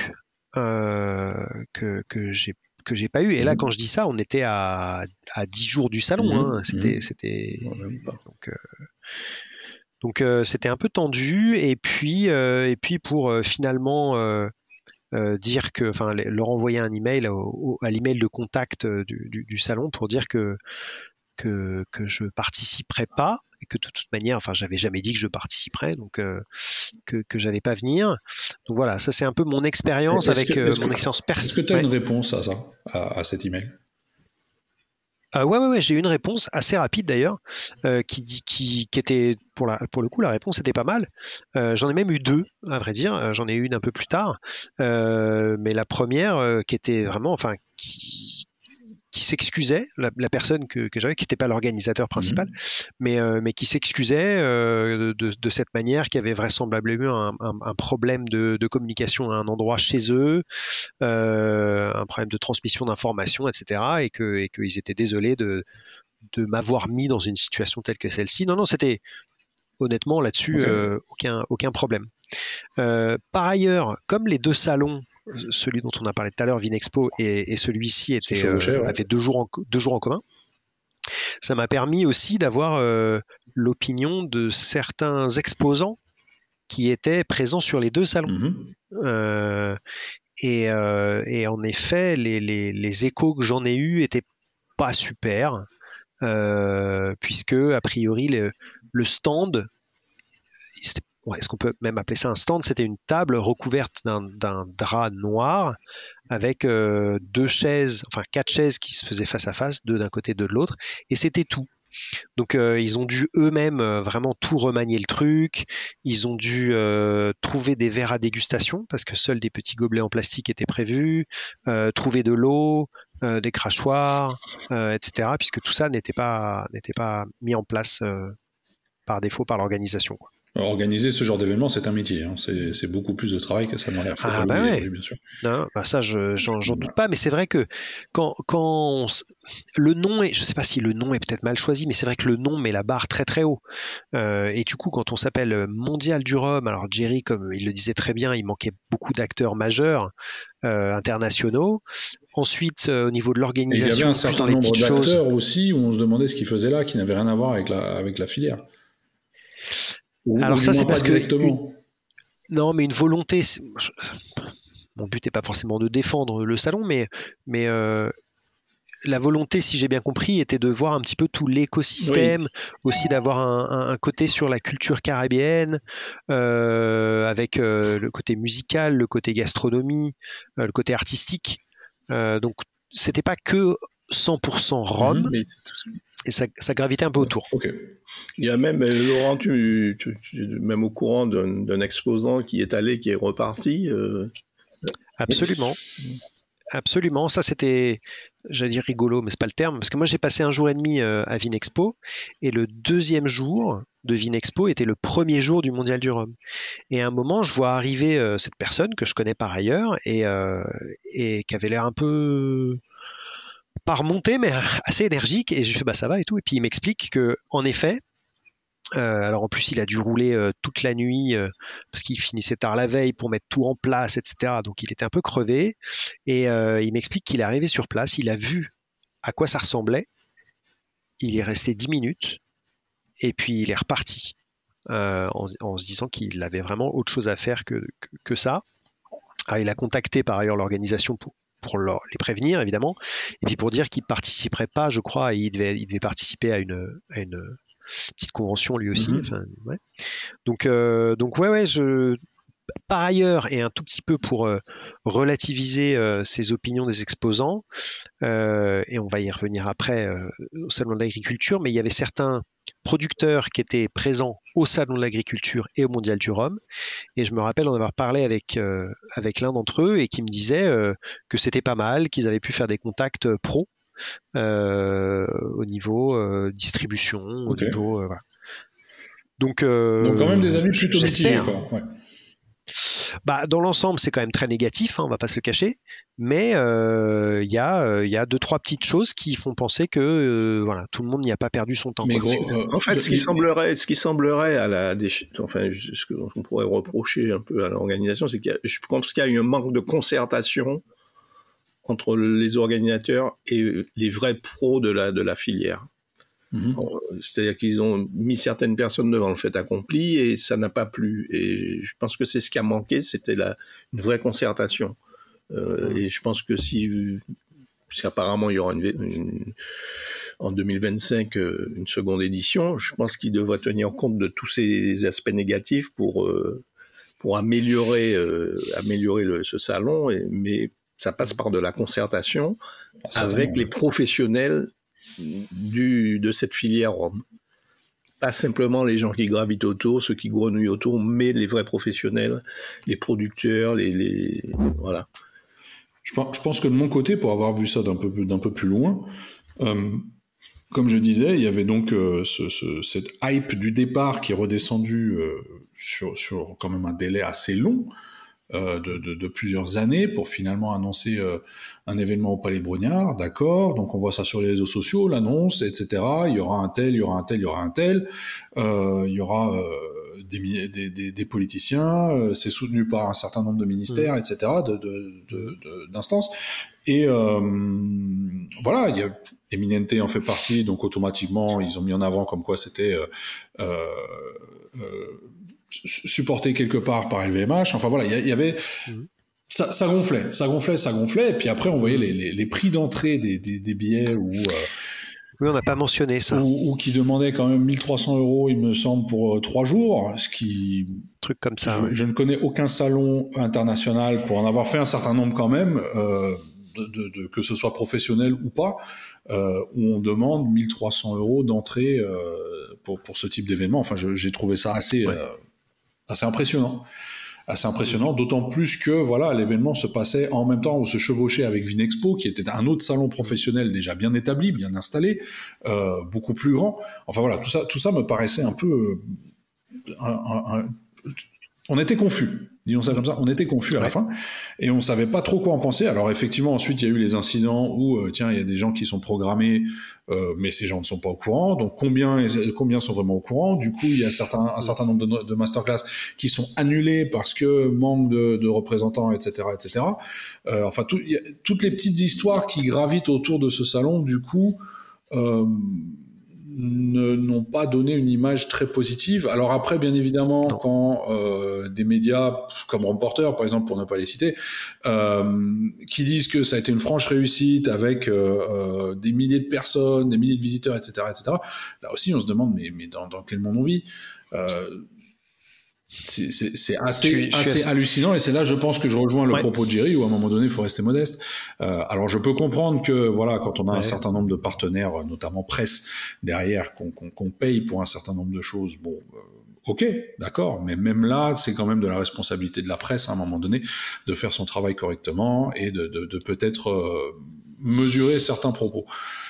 que j'ai pas eu. Et là, quand je dis ça, on était à 10 jours du salon. Hein. C'était donc. Donc c'était un peu tendu et puis pour finalement dire que, enfin, leur envoyer un email à l'email de contact du salon pour dire que je participerais pas et que de toute manière, enfin, j'avais jamais dit que je participerais, donc que j'allais pas venir. Donc voilà, ça c'est un peu mon expérience Est-ce que, avec est-ce mon que, expérience est-ce que tu as ouais. une réponse à ça, à cet email? Ouais, j'ai eu une réponse assez rapide d'ailleurs, qui était pour le coup la réponse était pas mal. J'en ai même eu deux, à vrai dire. J'en ai eu une un peu plus tard, mais la première qui était vraiment, enfin, qui s'excusait, la personne que j'avais, qui n'était pas l'organisateur principal, mais qui s'excusait de cette manière, qu'il y avait vraisemblablement un problème de communication à un endroit chez eux, un problème de transmission d'informations, etc., et qu'ils étaient désolés de m'avoir mis dans une situation telle que celle-ci. Non, c'était honnêtement là-dessus Ok. aucun problème. Par ailleurs, comme les deux salons, celui dont on a parlé tout à l'heure, Vinexpo, et celui-ci Se chevauchait, ouais. avait deux jours en commun, ça m'a permis aussi d'avoir l'opinion de certains exposants qui étaient présents sur les deux salons. Mhm. Et en effet, les échos que j'en ai eus étaient pas super, puisque a priori le stand, est-ce qu'on peut même appeler ça un stand? C'était une table recouverte d'un drap noir avec deux chaises, enfin quatre chaises qui se faisaient face à face, deux d'un côté, deux de l'autre, et c'était tout. Donc ils ont dû eux-mêmes vraiment tout remanier le truc. Ils ont dû trouver des verres à dégustation parce que seuls des petits gobelets en plastique étaient prévus, trouver de l'eau, des crachoirs, etc. Puisque tout ça n'était pas mis en place par défaut par l'organisation, quoi. Organiser ce genre d'événement, c'est un métier. Hein. C'est beaucoup plus de travail que ça n'en a l'air. Faut pas Ah bah l'oublier, ouais. oui, bien sûr. Non, bah ça, j'en doute pas, mais c'est vrai que le nom je sais pas si le nom est peut-être mal choisi, mais c'est vrai que le nom met la barre très très haut. Et du coup, quand on s'appelle Mondial du Rhum, alors Jerry, comme il le disait très bien, il manquait beaucoup d'acteurs majeurs internationaux. Ensuite, au niveau de Et il y avait un l'organisation, plus dans certain les nombre petites choses. d'acteurs aussi où on se demandait ce qu'ils faisaient là, qui n'avaient rien à voir avec la filière. Ou Alors du ça, moins c'est pas parce que directement. non, mais une volonté. Mon but n'est pas forcément de défendre le salon, mais la volonté, si j'ai bien compris, était de voir un petit peu tout Oui. l'écosystème, aussi d'avoir un côté sur la culture caribéenne, avec le côté musical, le côté gastronomie, le côté artistique. Donc, c'était pas que 100% Rome, Mhm. Mais et ça gravitait un peu autour. Ok. il y a même, Laurent, tu es même au courant d'un exposant qui est allé, qui est reparti. Absolument. Absolument, ça c'était, j'allais dire rigolo, mais c'est pas le terme, parce que moi j'ai passé un jour et demi à Vinexpo, et le deuxième jour de Vinexpo était le premier jour du Mondial du Rhum. Et à un moment, je vois arriver cette personne que je connais par ailleurs et qui avait l'air un peu pas remonté, mais assez énergique, et je lui fais bah ça va et tout, et puis il m'explique que en effet, alors en plus, il a dû rouler toute la nuit parce qu'il finissait tard la veille pour mettre tout en place, etc. Donc il était un peu crevé. Et il m'explique qu'il est arrivé sur place, il a vu à quoi ça ressemblait, il est resté 10 minutes et puis il est reparti en se disant qu'il avait vraiment autre chose à faire que ça. Alors, il a contacté par ailleurs l'organisation pour les prévenir, évidemment, et puis pour dire qu'il participerait pas, je crois, et il devait participer à une petite convention lui aussi. Mhm. Enfin, ouais. Donc ouais, par ailleurs, et un tout petit peu pour relativiser ces opinions des exposants, et on va y revenir après au Salon de l'Agriculture, mais il y avait certains producteurs qui étaient présents au Salon de l'Agriculture et au Mondial du Rhum, et je me rappelle en avoir parlé avec l'un d'entre eux et qui me disait que c'était pas mal, qu'ils avaient pu faire des contacts pro au niveau distribution, au Ok. niveau voilà. Donc Donc quand même des avis plutôt mitigés, j'espère. quoi. Ouais. Bah, dans l'ensemble, c'est quand même très négatif, hein, on va pas se le cacher, mais il y a deux trois petites choses qui font penser que voilà, tout le monde n'y a pas perdu son temps, Mais quoi. gros, En fait, ce qui semblerait à enfin, ce qu'on pourrait reprocher un peu à l'organisation, c'est je pense qu'il y a eu un manque de concertation entre les organisateurs et les vrais pros de la filière. C'est-à-dire qu'ils ont mis certaines personnes devant le fait accompli et ça n'a pas plu. Et je pense que c'est ce qui a manqué, c'était une vraie concertation. Et je pense que si apparemment il y aura en 2025 une seconde édition, je pense qu'il devrait tenir compte de tous ces aspects négatifs pour améliorer ce salon. Mais ça passe par de la concertation avec les professionnels de cette filière Rome. Pas simplement les gens qui gravitent autour, ceux qui grenouillent autour, mais les vrais professionnels, les producteurs, voilà. Je pense que de mon côté, pour avoir vu ça d'un peu plus loin, comme je disais, il y avait donc cette hype du départ qui est redescendue sur quand même un délai assez long, de plusieurs années pour finalement annoncer un événement au Palais Brongniart, d'accord, donc on voit ça sur les réseaux sociaux, l'annonce, etc. Il y aura un tel, il y aura un tel, il y aura un tel, il y aura des politiciens, c'est soutenu par un certain nombre de ministères, etc., d'instances, et voilà, il y a Eminente en fait partie, donc automatiquement ils ont mis en avant comme quoi c'était supporté quelque part par LVMH. Enfin voilà, il y avait ça gonflait, et puis après on voyait les prix d'entrée des billets oui, on n'a pas mentionné ça. Ou qui demandaient quand même 1300 €, il me semble, pour 3 jours, ce qui... Truc comme ça, je ne connais aucun salon international, pour en avoir fait un certain nombre quand même, que ce soit professionnel ou pas, où on demande 1300 € d'entrée pour ce type d'événement. Enfin, j'ai trouvé ça assez impressionnant. D'autant plus que voilà, l'événement se passait en même temps ou se chevauchait avec Vinexpo, qui était un autre salon professionnel déjà bien établi, bien installé, beaucoup plus grand. Enfin voilà, tout ça me paraissait un peu... on était confus, disons ça comme ça, on était confus à la fin, et on savait pas trop quoi en penser. Alors effectivement, ensuite, il y a eu les incidents où, tiens, il y a des gens qui sont programmés, mais ces gens ne sont pas au courant, donc combien sont vraiment au courant? Du coup, il y a un certain nombre de masterclass qui sont annulés parce que manque de représentants, etc., etc. Enfin, toutes les petites histoires qui gravitent autour de ce salon, du coup, n'ont pas donné une image très positive. Alors après, bien évidemment, quand des médias comme Reporter, par exemple, pour ne pas les citer, qui disent que ça a été une franche réussite avec des milliers de personnes, des milliers de visiteurs, etc., etc., là aussi, on se demande, mais dans quel monde on vit? C'est assez hallucinant, et c'est là, je pense, que je rejoins le propos de Jerry, où à un moment donné, il faut rester modeste. Alors, je peux comprendre que, voilà, quand on a un certain nombre de partenaires, notamment presse, derrière, qu'on paye pour un certain nombre de choses, bon, ok, d'accord, mais même là, c'est quand même de la responsabilité de la presse, à un moment donné, de faire son travail correctement et de peut-être mesurer certains propos.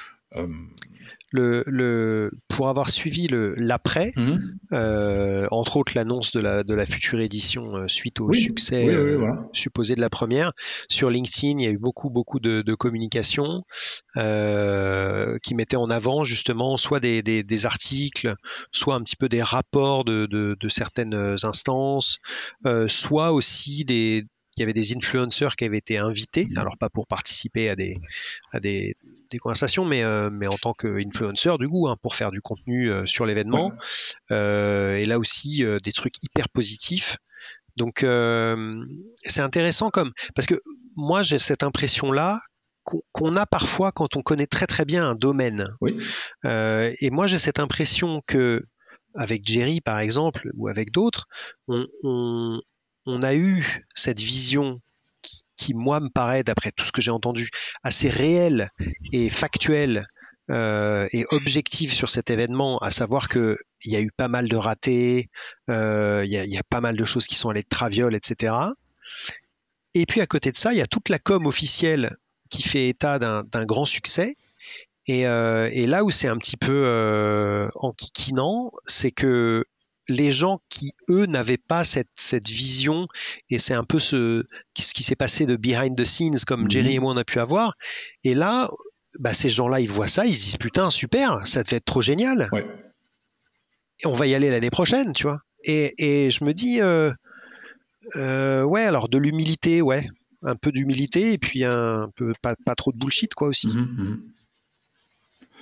Pour avoir suivi l'après, entre autres l'annonce de la future édition suite au succès voilà, supposé de la première, sur LinkedIn, il y a eu beaucoup de communication qui mettaient en avant justement soit des articles, soit un petit peu des rapports de certaines instances, soit aussi il y avait des influenceurs qui avaient été invités, alors pas pour participer à des conversations, mais en tant qu'influenceur du coup, hein, pour faire du contenu sur l'événement. Et là aussi, des trucs hyper positifs. Donc, c'est intéressant parce que moi, j'ai cette impression-là qu'on a parfois quand on connaît très très bien un domaine. Et moi, j'ai cette impression que, avec Jerry par exemple, ou avec d'autres, on a eu cette vision qui, moi, me paraît, d'après tout ce que j'ai entendu, assez réelle et factuelle et objective sur cet événement, à savoir qu'il y a eu pas mal de ratés, il y a pas mal de choses qui sont allées de traviole, etc. Et puis à côté de ça, il y a toute la com officielle qui fait état d'un grand succès. Et là où c'est un petit peu enquiquinant, c'est que les gens qui, eux, n'avaient pas cette vision, et c'est un peu ce qui s'est passé de behind the scenes, comme Jerry et moi on a pu avoir, et là, ces gens-là, ils voient ça, ils se disent, putain, super, ça devait être trop génial. Et on va y aller l'année prochaine, tu vois. Et je me dis, ouais, alors de l'humilité, ouais, un peu d'humilité, et puis un peu pas trop de bullshit, quoi, aussi.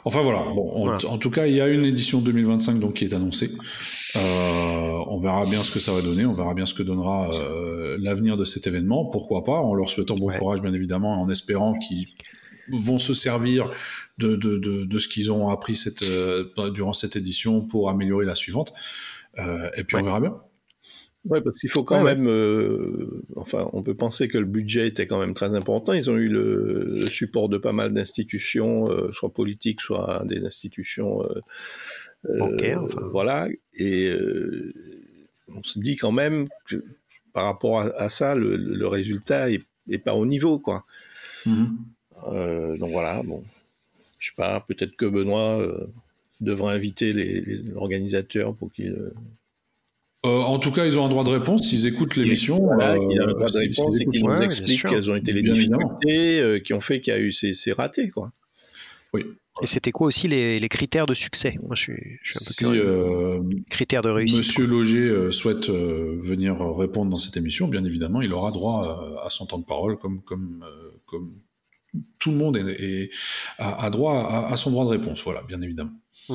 Enfin voilà, en tout cas, il y a une édition 2025 donc, qui est annoncée. On verra bien ce que ça va donner, on verra bien ce que donnera l'avenir de cet événement. Pourquoi pas, en leur souhaitant bon courage, bien évidemment, en espérant qu'ils vont se servir de ce qu'ils ont appris durant cette édition pour améliorer la suivante. Et puis on verra bien. Ouais, parce qu'il faut quand même... enfin, on peut penser que le budget était quand même très important. Ils ont eu le support de pas mal d'institutions, soit politiques, soit des institutions... bancaires, voilà. Et on se dit quand même que par rapport à ça, le résultat est pas au niveau, quoi. Donc voilà, bon... Je sais pas, peut-être que Benoît devrait inviter les organisateurs pour qu'ils... en tout cas, ils ont un droit de réponse s'ils écoutent l'émission. Voilà, qu'ils ont un droit de réponse et qu'ils nous expliquent quelles ont été les difficultés qui ont fait qu'il y a eu ces ratés, quoi. Oui. Et c'était quoi aussi les critères de succès? Moi, je suis un peu curieux. Critères de réussite. Monsieur Loger souhaite venir répondre dans cette émission, bien évidemment, il aura droit à son temps de parole, comme tout le monde a droit à son droit de réponse. Voilà, bien évidemment.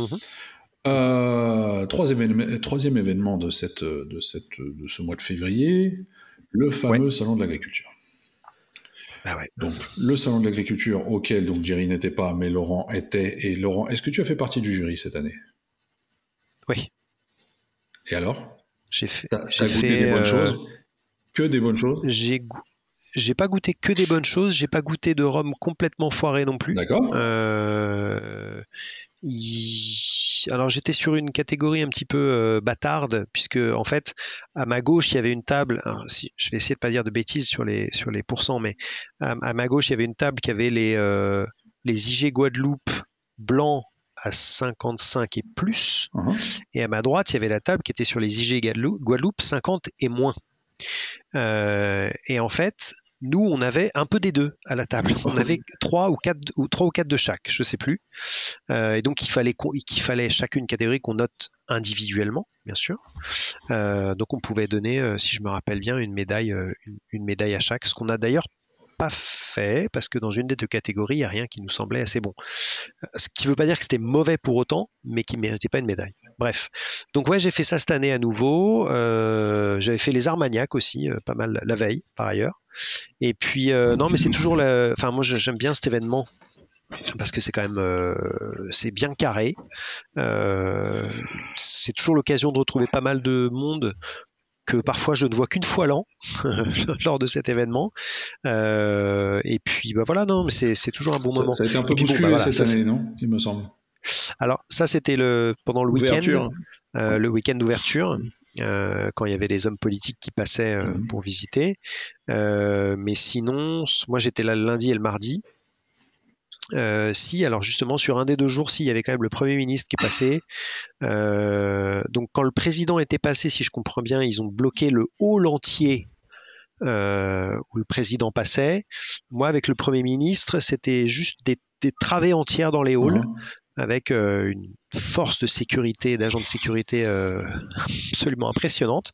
Troisième événement de ce mois de février, le fameux salon de l'agriculture. Donc, le salon de l'agriculture auquel donc Jerry n'était pas, mais Laurent était. Et Laurent, est-ce que tu as fait partie du jury cette année? Oui. Et alors? T'as goûté des bonnes choses? Que des bonnes choses? J'ai pas goûté que des bonnes choses. J'ai pas goûté de rhum complètement foiré non plus. D'accord. Alors j'étais sur une catégorie un petit peu bâtarde, puisque en fait à ma gauche il y avait une table, je vais essayer de pas dire de bêtises sur les pourcents, mais à ma gauche il y avait une table qui avait les IG Guadeloupe blancs à 55 et plus, et à ma droite il y avait la table qui était sur les IG Guadeloupe 50 et moins. Et en fait, nous, on avait un peu des deux à la table. On avait 3 ou 4 de chaque, je sais plus. Et donc, il fallait chacune catégorie qu'on note individuellement, bien sûr. Donc, on pouvait donner, si je me rappelle bien, une médaille à chaque. Ce qu'on a d'ailleurs pas fait, parce que dans une des deux catégories, il n'y a rien qui nous semblait assez bon. Ce qui ne veut pas dire que c'était mauvais pour autant, mais qui ne méritait pas une médaille. Bref. Donc ouais, j'ai fait ça cette année à nouveau. J'avais fait les Armagnacs aussi, pas mal la veille, par ailleurs. Et puis, non, mais c'est toujours Enfin, moi, j'aime bien cet événement parce que c'est quand même c'est bien carré. C'est toujours l'occasion de retrouver pas mal de monde que parfois je ne vois qu'une fois l'an lors de cet événement. Et puis, bah voilà, non, mais c'est toujours un bon moment. Ça a été un peu bousculé cette année, non? Il me semble. Alors, ça, c'était pendant le week-end, le week-end d'ouverture. Quand il y avait les hommes politiques qui passaient pour visiter. Mais sinon, moi j'étais là le lundi et le mardi. Alors justement, sur un des 2 jours, il y avait quand même le Premier ministre qui est passé. Donc quand le président était passé, si je comprends bien, ils ont bloqué le hall entier où le président passait. Moi, avec le Premier ministre, c'était juste des travées entières dans les halls. Avec une force de sécurité, d'agents de sécurité absolument impressionnante.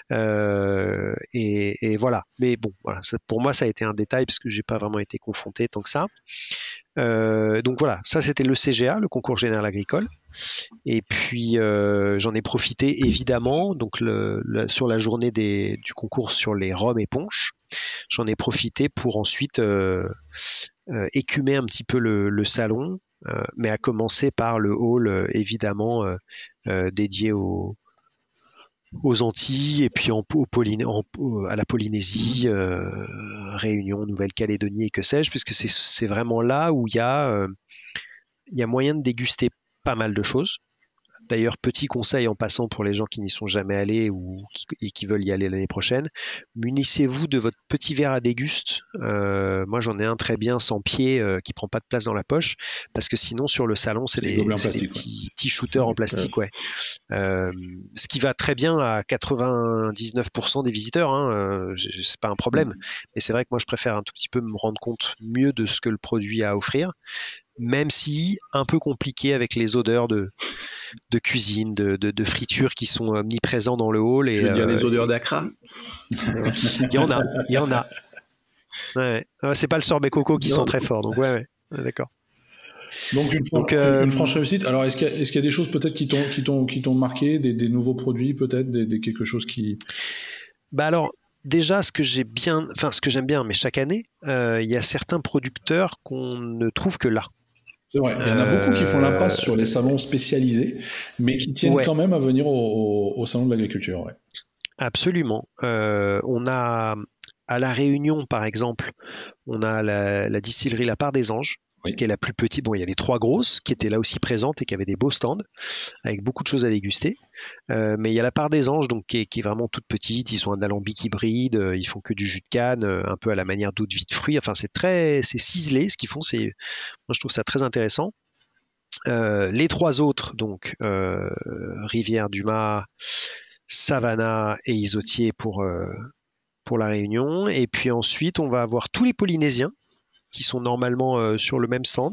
Et voilà. Mais bon, voilà, pour moi, ça a été un détail parce que j'ai pas vraiment été confronté tant que ça. Donc voilà, ça c'était le CGA, le concours général agricole. Et puis j'en ai profité évidemment, donc sur la journée du concours sur les rhums et punch, j'en ai profité pour ensuite écumer un petit peu le salon. Mais à commencer par le hall évidemment dédié aux Antilles et puis à la Polynésie, Réunion, Nouvelle-Calédonie et que sais-je, puisque c'est vraiment là où il y a moyen de déguster pas mal de choses. D'ailleurs, petit conseil en passant pour les gens qui n'y sont jamais allés et qui veulent y aller l'année prochaine, munissez-vous de votre petit verre à déguste. Moi, j'en ai un très bien sans pied qui prend pas de place dans la poche, parce que sinon, sur le salon, c'est des petits shooters en plastique. Ouais. Ce qui va très bien à 99% des visiteurs, c'est pas un problème. Mais c'est vrai que moi, je préfère un tout petit peu me rendre compte mieux de ce que le produit a à offrir, même si un peu compliqué avec les odeurs de cuisine, de friture qui sont omniprésents dans le hall. Je veux dire les odeurs d'Accra. Il y en a. Ouais. C'est pas le sorbet coco qui sent très fort, donc ouais, d'accord. Donc une franche réussite. Alors est-ce qu'il y a des choses peut-être qui t'ont marqué, des nouveaux produits peut-être, quelque chose qui. Bah alors, déjà, ce que j'aime bien, mais chaque année, il y a certains producteurs qu'on ne trouve que là. C'est vrai, il y en a beaucoup qui font l'impasse sur les salons spécialisés, mais qui tiennent Ouais, quand même à venir au salon de l'agriculture. Ouais. absolument. On a à La Réunion, par exemple, on a la distillerie La Part des Anges, Oui. qui est la plus petite. Bon, il y a les trois grosses qui étaient là aussi présentes et qui avaient des beaux stands avec beaucoup de choses à déguster. Mais il y a La Part des Anges, donc qui est vraiment toute petite. Ils ont un alambic hybride, ils font que du jus de canne, un peu à la manière d'eau de vie de fruits. Enfin, c'est ciselé ce qu'ils font. Moi, je trouve ça très intéressant. Les trois autres, donc Rivière du Mât, Savannah et Isotier pour La Réunion. Et puis ensuite, on va avoir tous les Polynésiens qui sont normalement sur le même stand,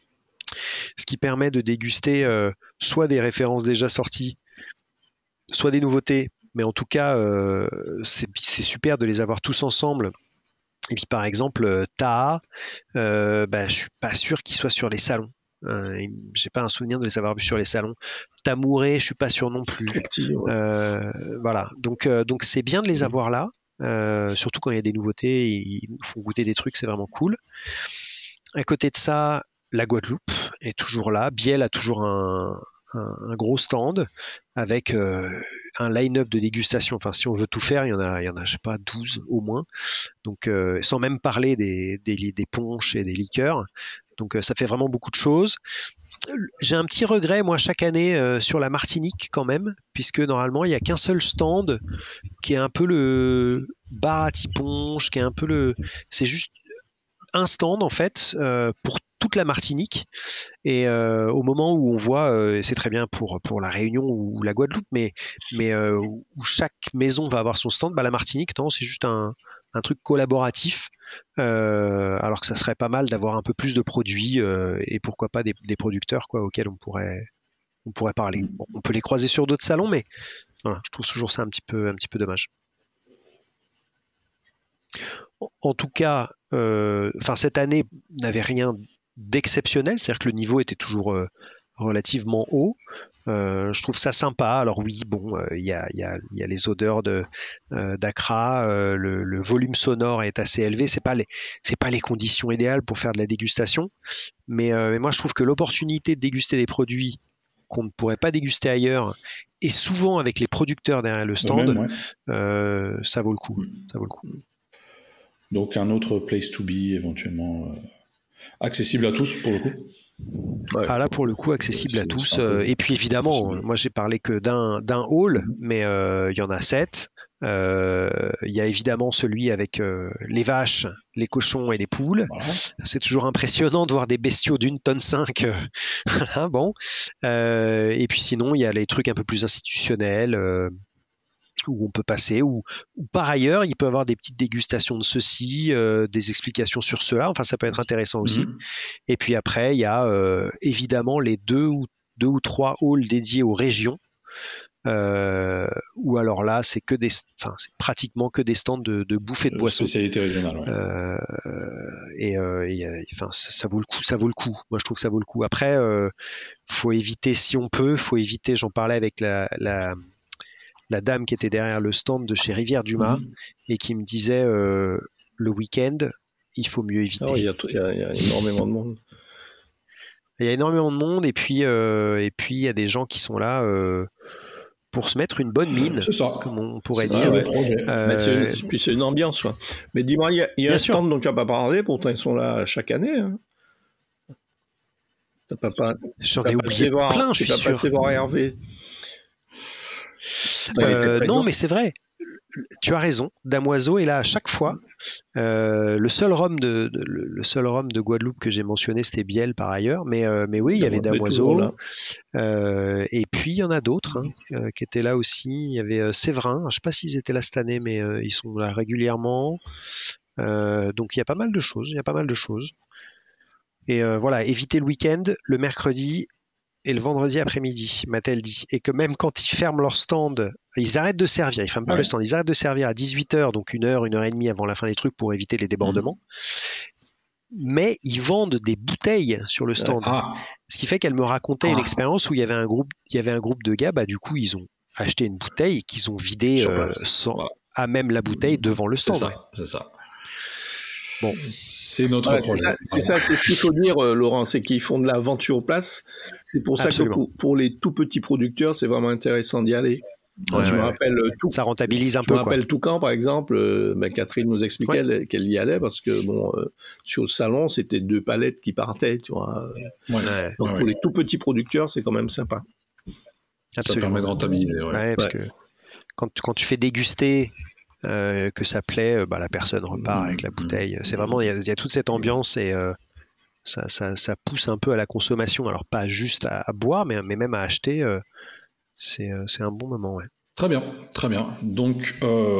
ce qui permet de déguster soit des références déjà sorties, soit des nouveautés. Mais en tout cas, c'est super de les avoir tous ensemble. Et puis par exemple, Taha, je suis pas sûr qu'il soit sur les salons. J'ai pas un souvenir de les avoir vus sur les salons. Tamouré, je suis pas sûr non plus. Très petit, ouais. Voilà, donc c'est bien de les avoir là, surtout quand il y a des nouveautés, ils nous font goûter des trucs, c'est vraiment cool. À côté de ça, la Guadeloupe est toujours là. Biel a toujours un gros stand avec un line-up de dégustation. Enfin, si on veut tout faire, il y en a, je sais pas, 12 au moins. Donc, sans même parler des punchs et des liqueurs. Donc, ça fait vraiment beaucoup de choses. J'ai un petit regret, moi, chaque année sur la Martinique quand même, puisque normalement, il n'y a qu'un seul stand qui est un peu le bar à punch, qui est un peu le... C'est juste un stand, en fait, pour toute la Martinique. Et au moment où on voit, c'est très bien pour la Réunion ou la Guadeloupe, mais où chaque maison va avoir son stand, la Martinique, non, c'est juste un truc collaboratif, alors que ça serait pas mal d'avoir un peu plus de produits et pourquoi pas des producteurs quoi, auxquels on pourrait parler. Bon, on peut les croiser sur d'autres salons, mais voilà, je trouve toujours ça un petit peu dommage. En tout cas, cette année n'avait rien d'exceptionnel, c'est-à-dire que le niveau était toujours relativement haut. Je trouve ça sympa. Alors oui, bon, il y a les odeurs d'Accra, le volume sonore est assez élevé. C'est pas les conditions idéales pour faire de la dégustation, mais moi je trouve que l'opportunité de déguster des produits qu'on ne pourrait pas déguster ailleurs, et souvent avec les producteurs derrière le stand, ça vaut le coup. Ça vaut le coup. Donc un autre place to be éventuellement accessible à tous pour le coup. Ouais. Ah là pour le coup accessible à tous. Et puis évidemment, moi j'ai parlé que d'un hall, mais il y en a 7. Il y a évidemment celui avec les vaches, les cochons et les poules. Voilà. C'est toujours impressionnant de voir des bestiaux d'une tonne 5. Bon. Et puis sinon, il y a les trucs un peu plus institutionnels. Où on peut passer, ou par ailleurs, il peut y avoir des petites dégustations de ceci, des explications sur cela, enfin ça peut être intéressant aussi. Et puis après, il y a évidemment les deux ou trois halls dédiés aux régions, où alors là, c'est pratiquement que des stands de bouffe et de boissons. Spécialité régionale, ça vaut le coup. Moi, je trouve que ça vaut le coup. Après, faut éviter, si on peut, j'en parlais avec la dame qui était derrière le stand de chez Rivière du Mât et qui me disait le week-end, il faut mieux éviter. Il y a énormément de monde. Il y a énormément de monde et puis il y a des gens qui sont là pour se mettre une bonne mine, comme on pourrait dire. Puis c'est une ambiance. Quoi. Mais dis-moi, il y a un stand dont tu n'as pas parlé, pourtant ils sont là chaque année. Hein. J'en ai oublié plein, je suis sûr. Tu vas passer voir Hervé. Non, mais c'est vrai. Tu as raison. Damoiseau est là à chaque fois. Le seul rhum de Guadeloupe que j'ai mentionné, c'était Biel par ailleurs. Mais oui, il y avait Damoiseau. Et puis il y en a d'autres qui étaient là aussi. Il y avait Séverin. Je ne sais pas s'ils étaient là cette année, mais ils sont là régulièrement. Donc il y a pas mal de choses. Et voilà, évitez le week-end, le mercredi et le vendredi après-midi, m'a-t-elle dit. Et que même quand ils ferment leur stand, ils arrêtent de servir, ils ferment pas le stand, ils arrêtent de servir à 18h, donc 1 heure et demie avant la fin des trucs pour éviter les débordements. mais ils vendent des bouteilles sur le stand. Ce qui fait qu'elle me racontait une expérience où il y avait un groupe de gars, du coup, ils ont acheté une bouteille qu'ils ont vidée à même la bouteille devant le stand. C'est ça. Bon, c'est notre projet. C'est ce qu'il faut dire, Laurent, c'est qu'ils font de la vente sur place. C'est pour ça que pour les tout petits producteurs, c'est vraiment intéressant d'y aller. Je me rappelle ça rentabilise un peu. Je me rappelle Toucan, par exemple. Catherine nous expliquait qu'elle y allait parce que sur le salon, c'était 2 palettes qui partaient, tu vois. Donc pour les tout petits producteurs, c'est quand même sympa. Absolument. Ça permet de rentabiliser. Parce que quand tu fais déguster, que ça plaît, la personne repart avec la bouteille. C'est vraiment, il y a toute cette ambiance et ça pousse un peu à la consommation. Alors pas juste à boire, mais même à acheter. C'est un bon moment, ouais. Très bien. Donc,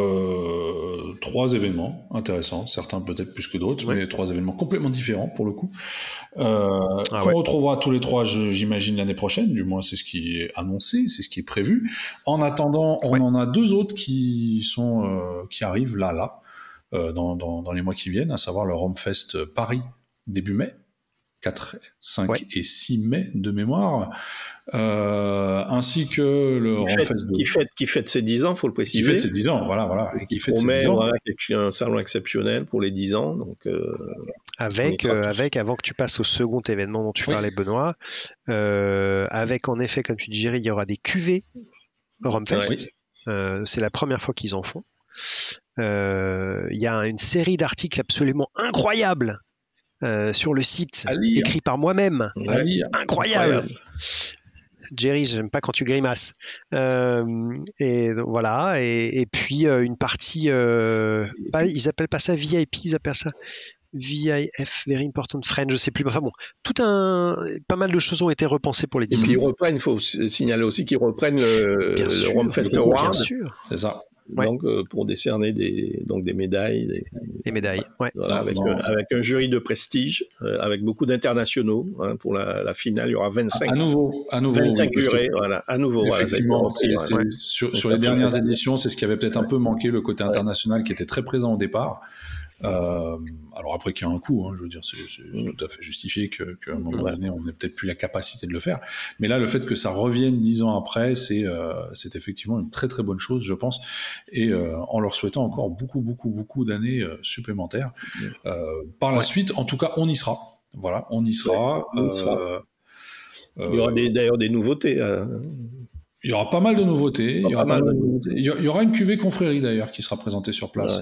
3 événements intéressants, certains peut-être plus que d'autres, mais 3 événements complètement différents pour le coup. Qu'on retrouvera tous les 3, j'imagine, l'année prochaine, du moins c'est ce qui est annoncé, c'est ce qui est prévu. En attendant, on en a 2 autres qui arrivent là, dans les mois qui viennent, à savoir le Romfest Paris début mai. 4, 5 et 6 mai de mémoire, ainsi que le qui fête ses 10 ans, faut le préciser. Qui fête ses 10 ans, voilà. Et qui fête ses 10 ans. Un salon exceptionnel pour les 10 ans. Donc, avec, avant que tu passes au second événement dont tu parlais, Benoît, avec en effet, comme tu dis, Géry, il y aura des cuvées Romfest. C'est la première fois qu'ils en font. Il y a une série d'articles absolument incroyables sur le site, écrit par moi-même. Incroyable. Jerry, j'aime pas quand tu grimaces. Et voilà. Et puis une partie, ils appellent pas ça VIP, ils appellent ça VIF, Very Important Friend, je sais plus. Enfin bon, pas mal de choses ont été repensées pour les 10 ans. Et puis il faut signaler aussi qu'ils reprennent le Romfest Award. Bien sûr. C'est ça. Donc pour décerner des médailles. Des médailles, avec un jury de prestige, avec beaucoup d'internationaux. Pour la finale, il y aura 25. À nouveau 25 jurés, à nouveau. Effectivement, sur les dernières éditions, c'est ce qui avait peut-être un peu manqué, le côté international qui était très présent au départ. Alors après qu'il y a un coût, je veux dire, c'est tout à fait justifié qu'à un moment donné on n'ait peut-être plus la capacité de le faire, mais là le fait que ça revienne 10 ans après, c'est effectivement une très très bonne chose, je pense, et en leur souhaitant encore beaucoup d'années supplémentaires. Par la suite, en tout cas, on y sera. Voilà, on y sera. Il y aura d'ailleurs des nouveautés. Il y aura pas mal de nouveautés. Il y aura une cuvée confrérie d'ailleurs qui sera présentée sur place.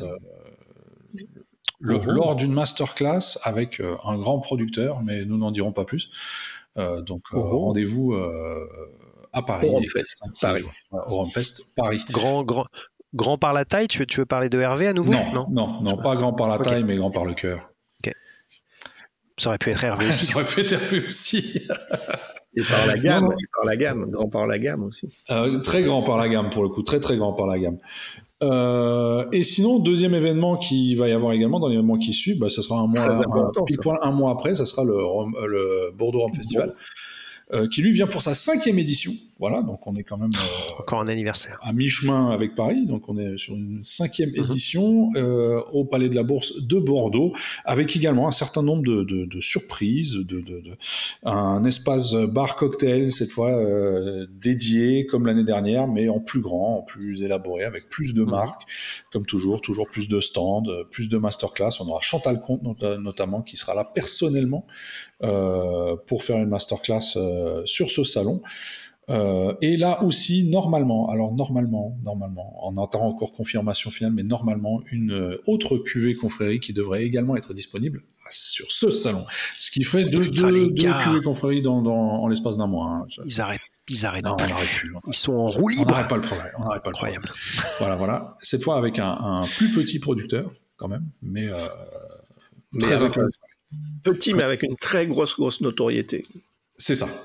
Lors d'une masterclass avec un grand producteur, mais nous n'en dirons pas plus. Donc rendez-vous à Paris. Au Romfest Paris. Grand par la taille, tu veux parler de Hervé à nouveau? Non, pas grand par la taille, mais grand par le cœur. Okay. Ça aurait pu être Hervé aussi. Ça aurait pu être Hervé aussi. Et par la gamme, grand par la gamme aussi. Très grand par la gamme pour le coup, très très grand par la gamme. Et sinon, deuxième événement qui va y avoir également dans les mois qui suivent, ça sera un mois après, ça sera le Bordeaux Rome Festival, qui lui vient pour sa 5e édition. Voilà, donc on est quand même encore un anniversaire à mi-chemin avec Paris, donc on est sur une 5e édition au Palais de la Bourse de Bordeaux, avec également un certain nombre de surprises, un espace bar cocktail cette fois dédié comme l'année dernière, mais en plus grand, en plus élaboré, avec plus de marques, comme toujours plus de stands, plus de masterclass. On aura Chantal Comte notamment qui sera là personnellement pour faire une masterclass sur ce salon. Et là aussi, normalement, on attend encore confirmation finale, mais normalement, une autre cuvée confrérie qui devrait également être disponible sur ce salon. Ce qui fait deux cuvées confréries en l'espace d'un mois. Ils arrêtent. Non, on n'arrête plus. Ils sont en roue libre. On n'arrête pas le progrès. Incroyable. Voilà. Cette fois avec un plus petit producteur, quand même, mais très intéressant. Petit, mais avec une très grosse notoriété. C'est ça.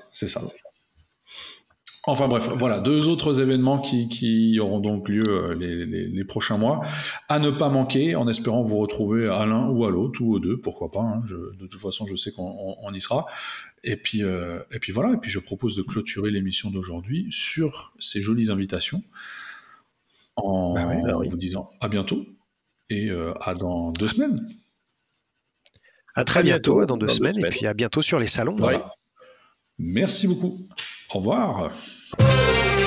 Enfin bref, voilà, 2 autres événements qui auront donc lieu les prochains mois, à ne pas manquer, en espérant vous retrouver à l'un ou à l'autre, ou aux deux, pourquoi pas, de toute façon je sais qu'on y sera, et puis voilà, et puis je propose de clôturer l'émission d'aujourd'hui sur ces jolies invitations, en vous disant à bientôt, et à dans 2 semaines. À très bientôt, dans 2 semaines, et puis à bientôt sur les salons. Voilà. Merci beaucoup. Au revoir.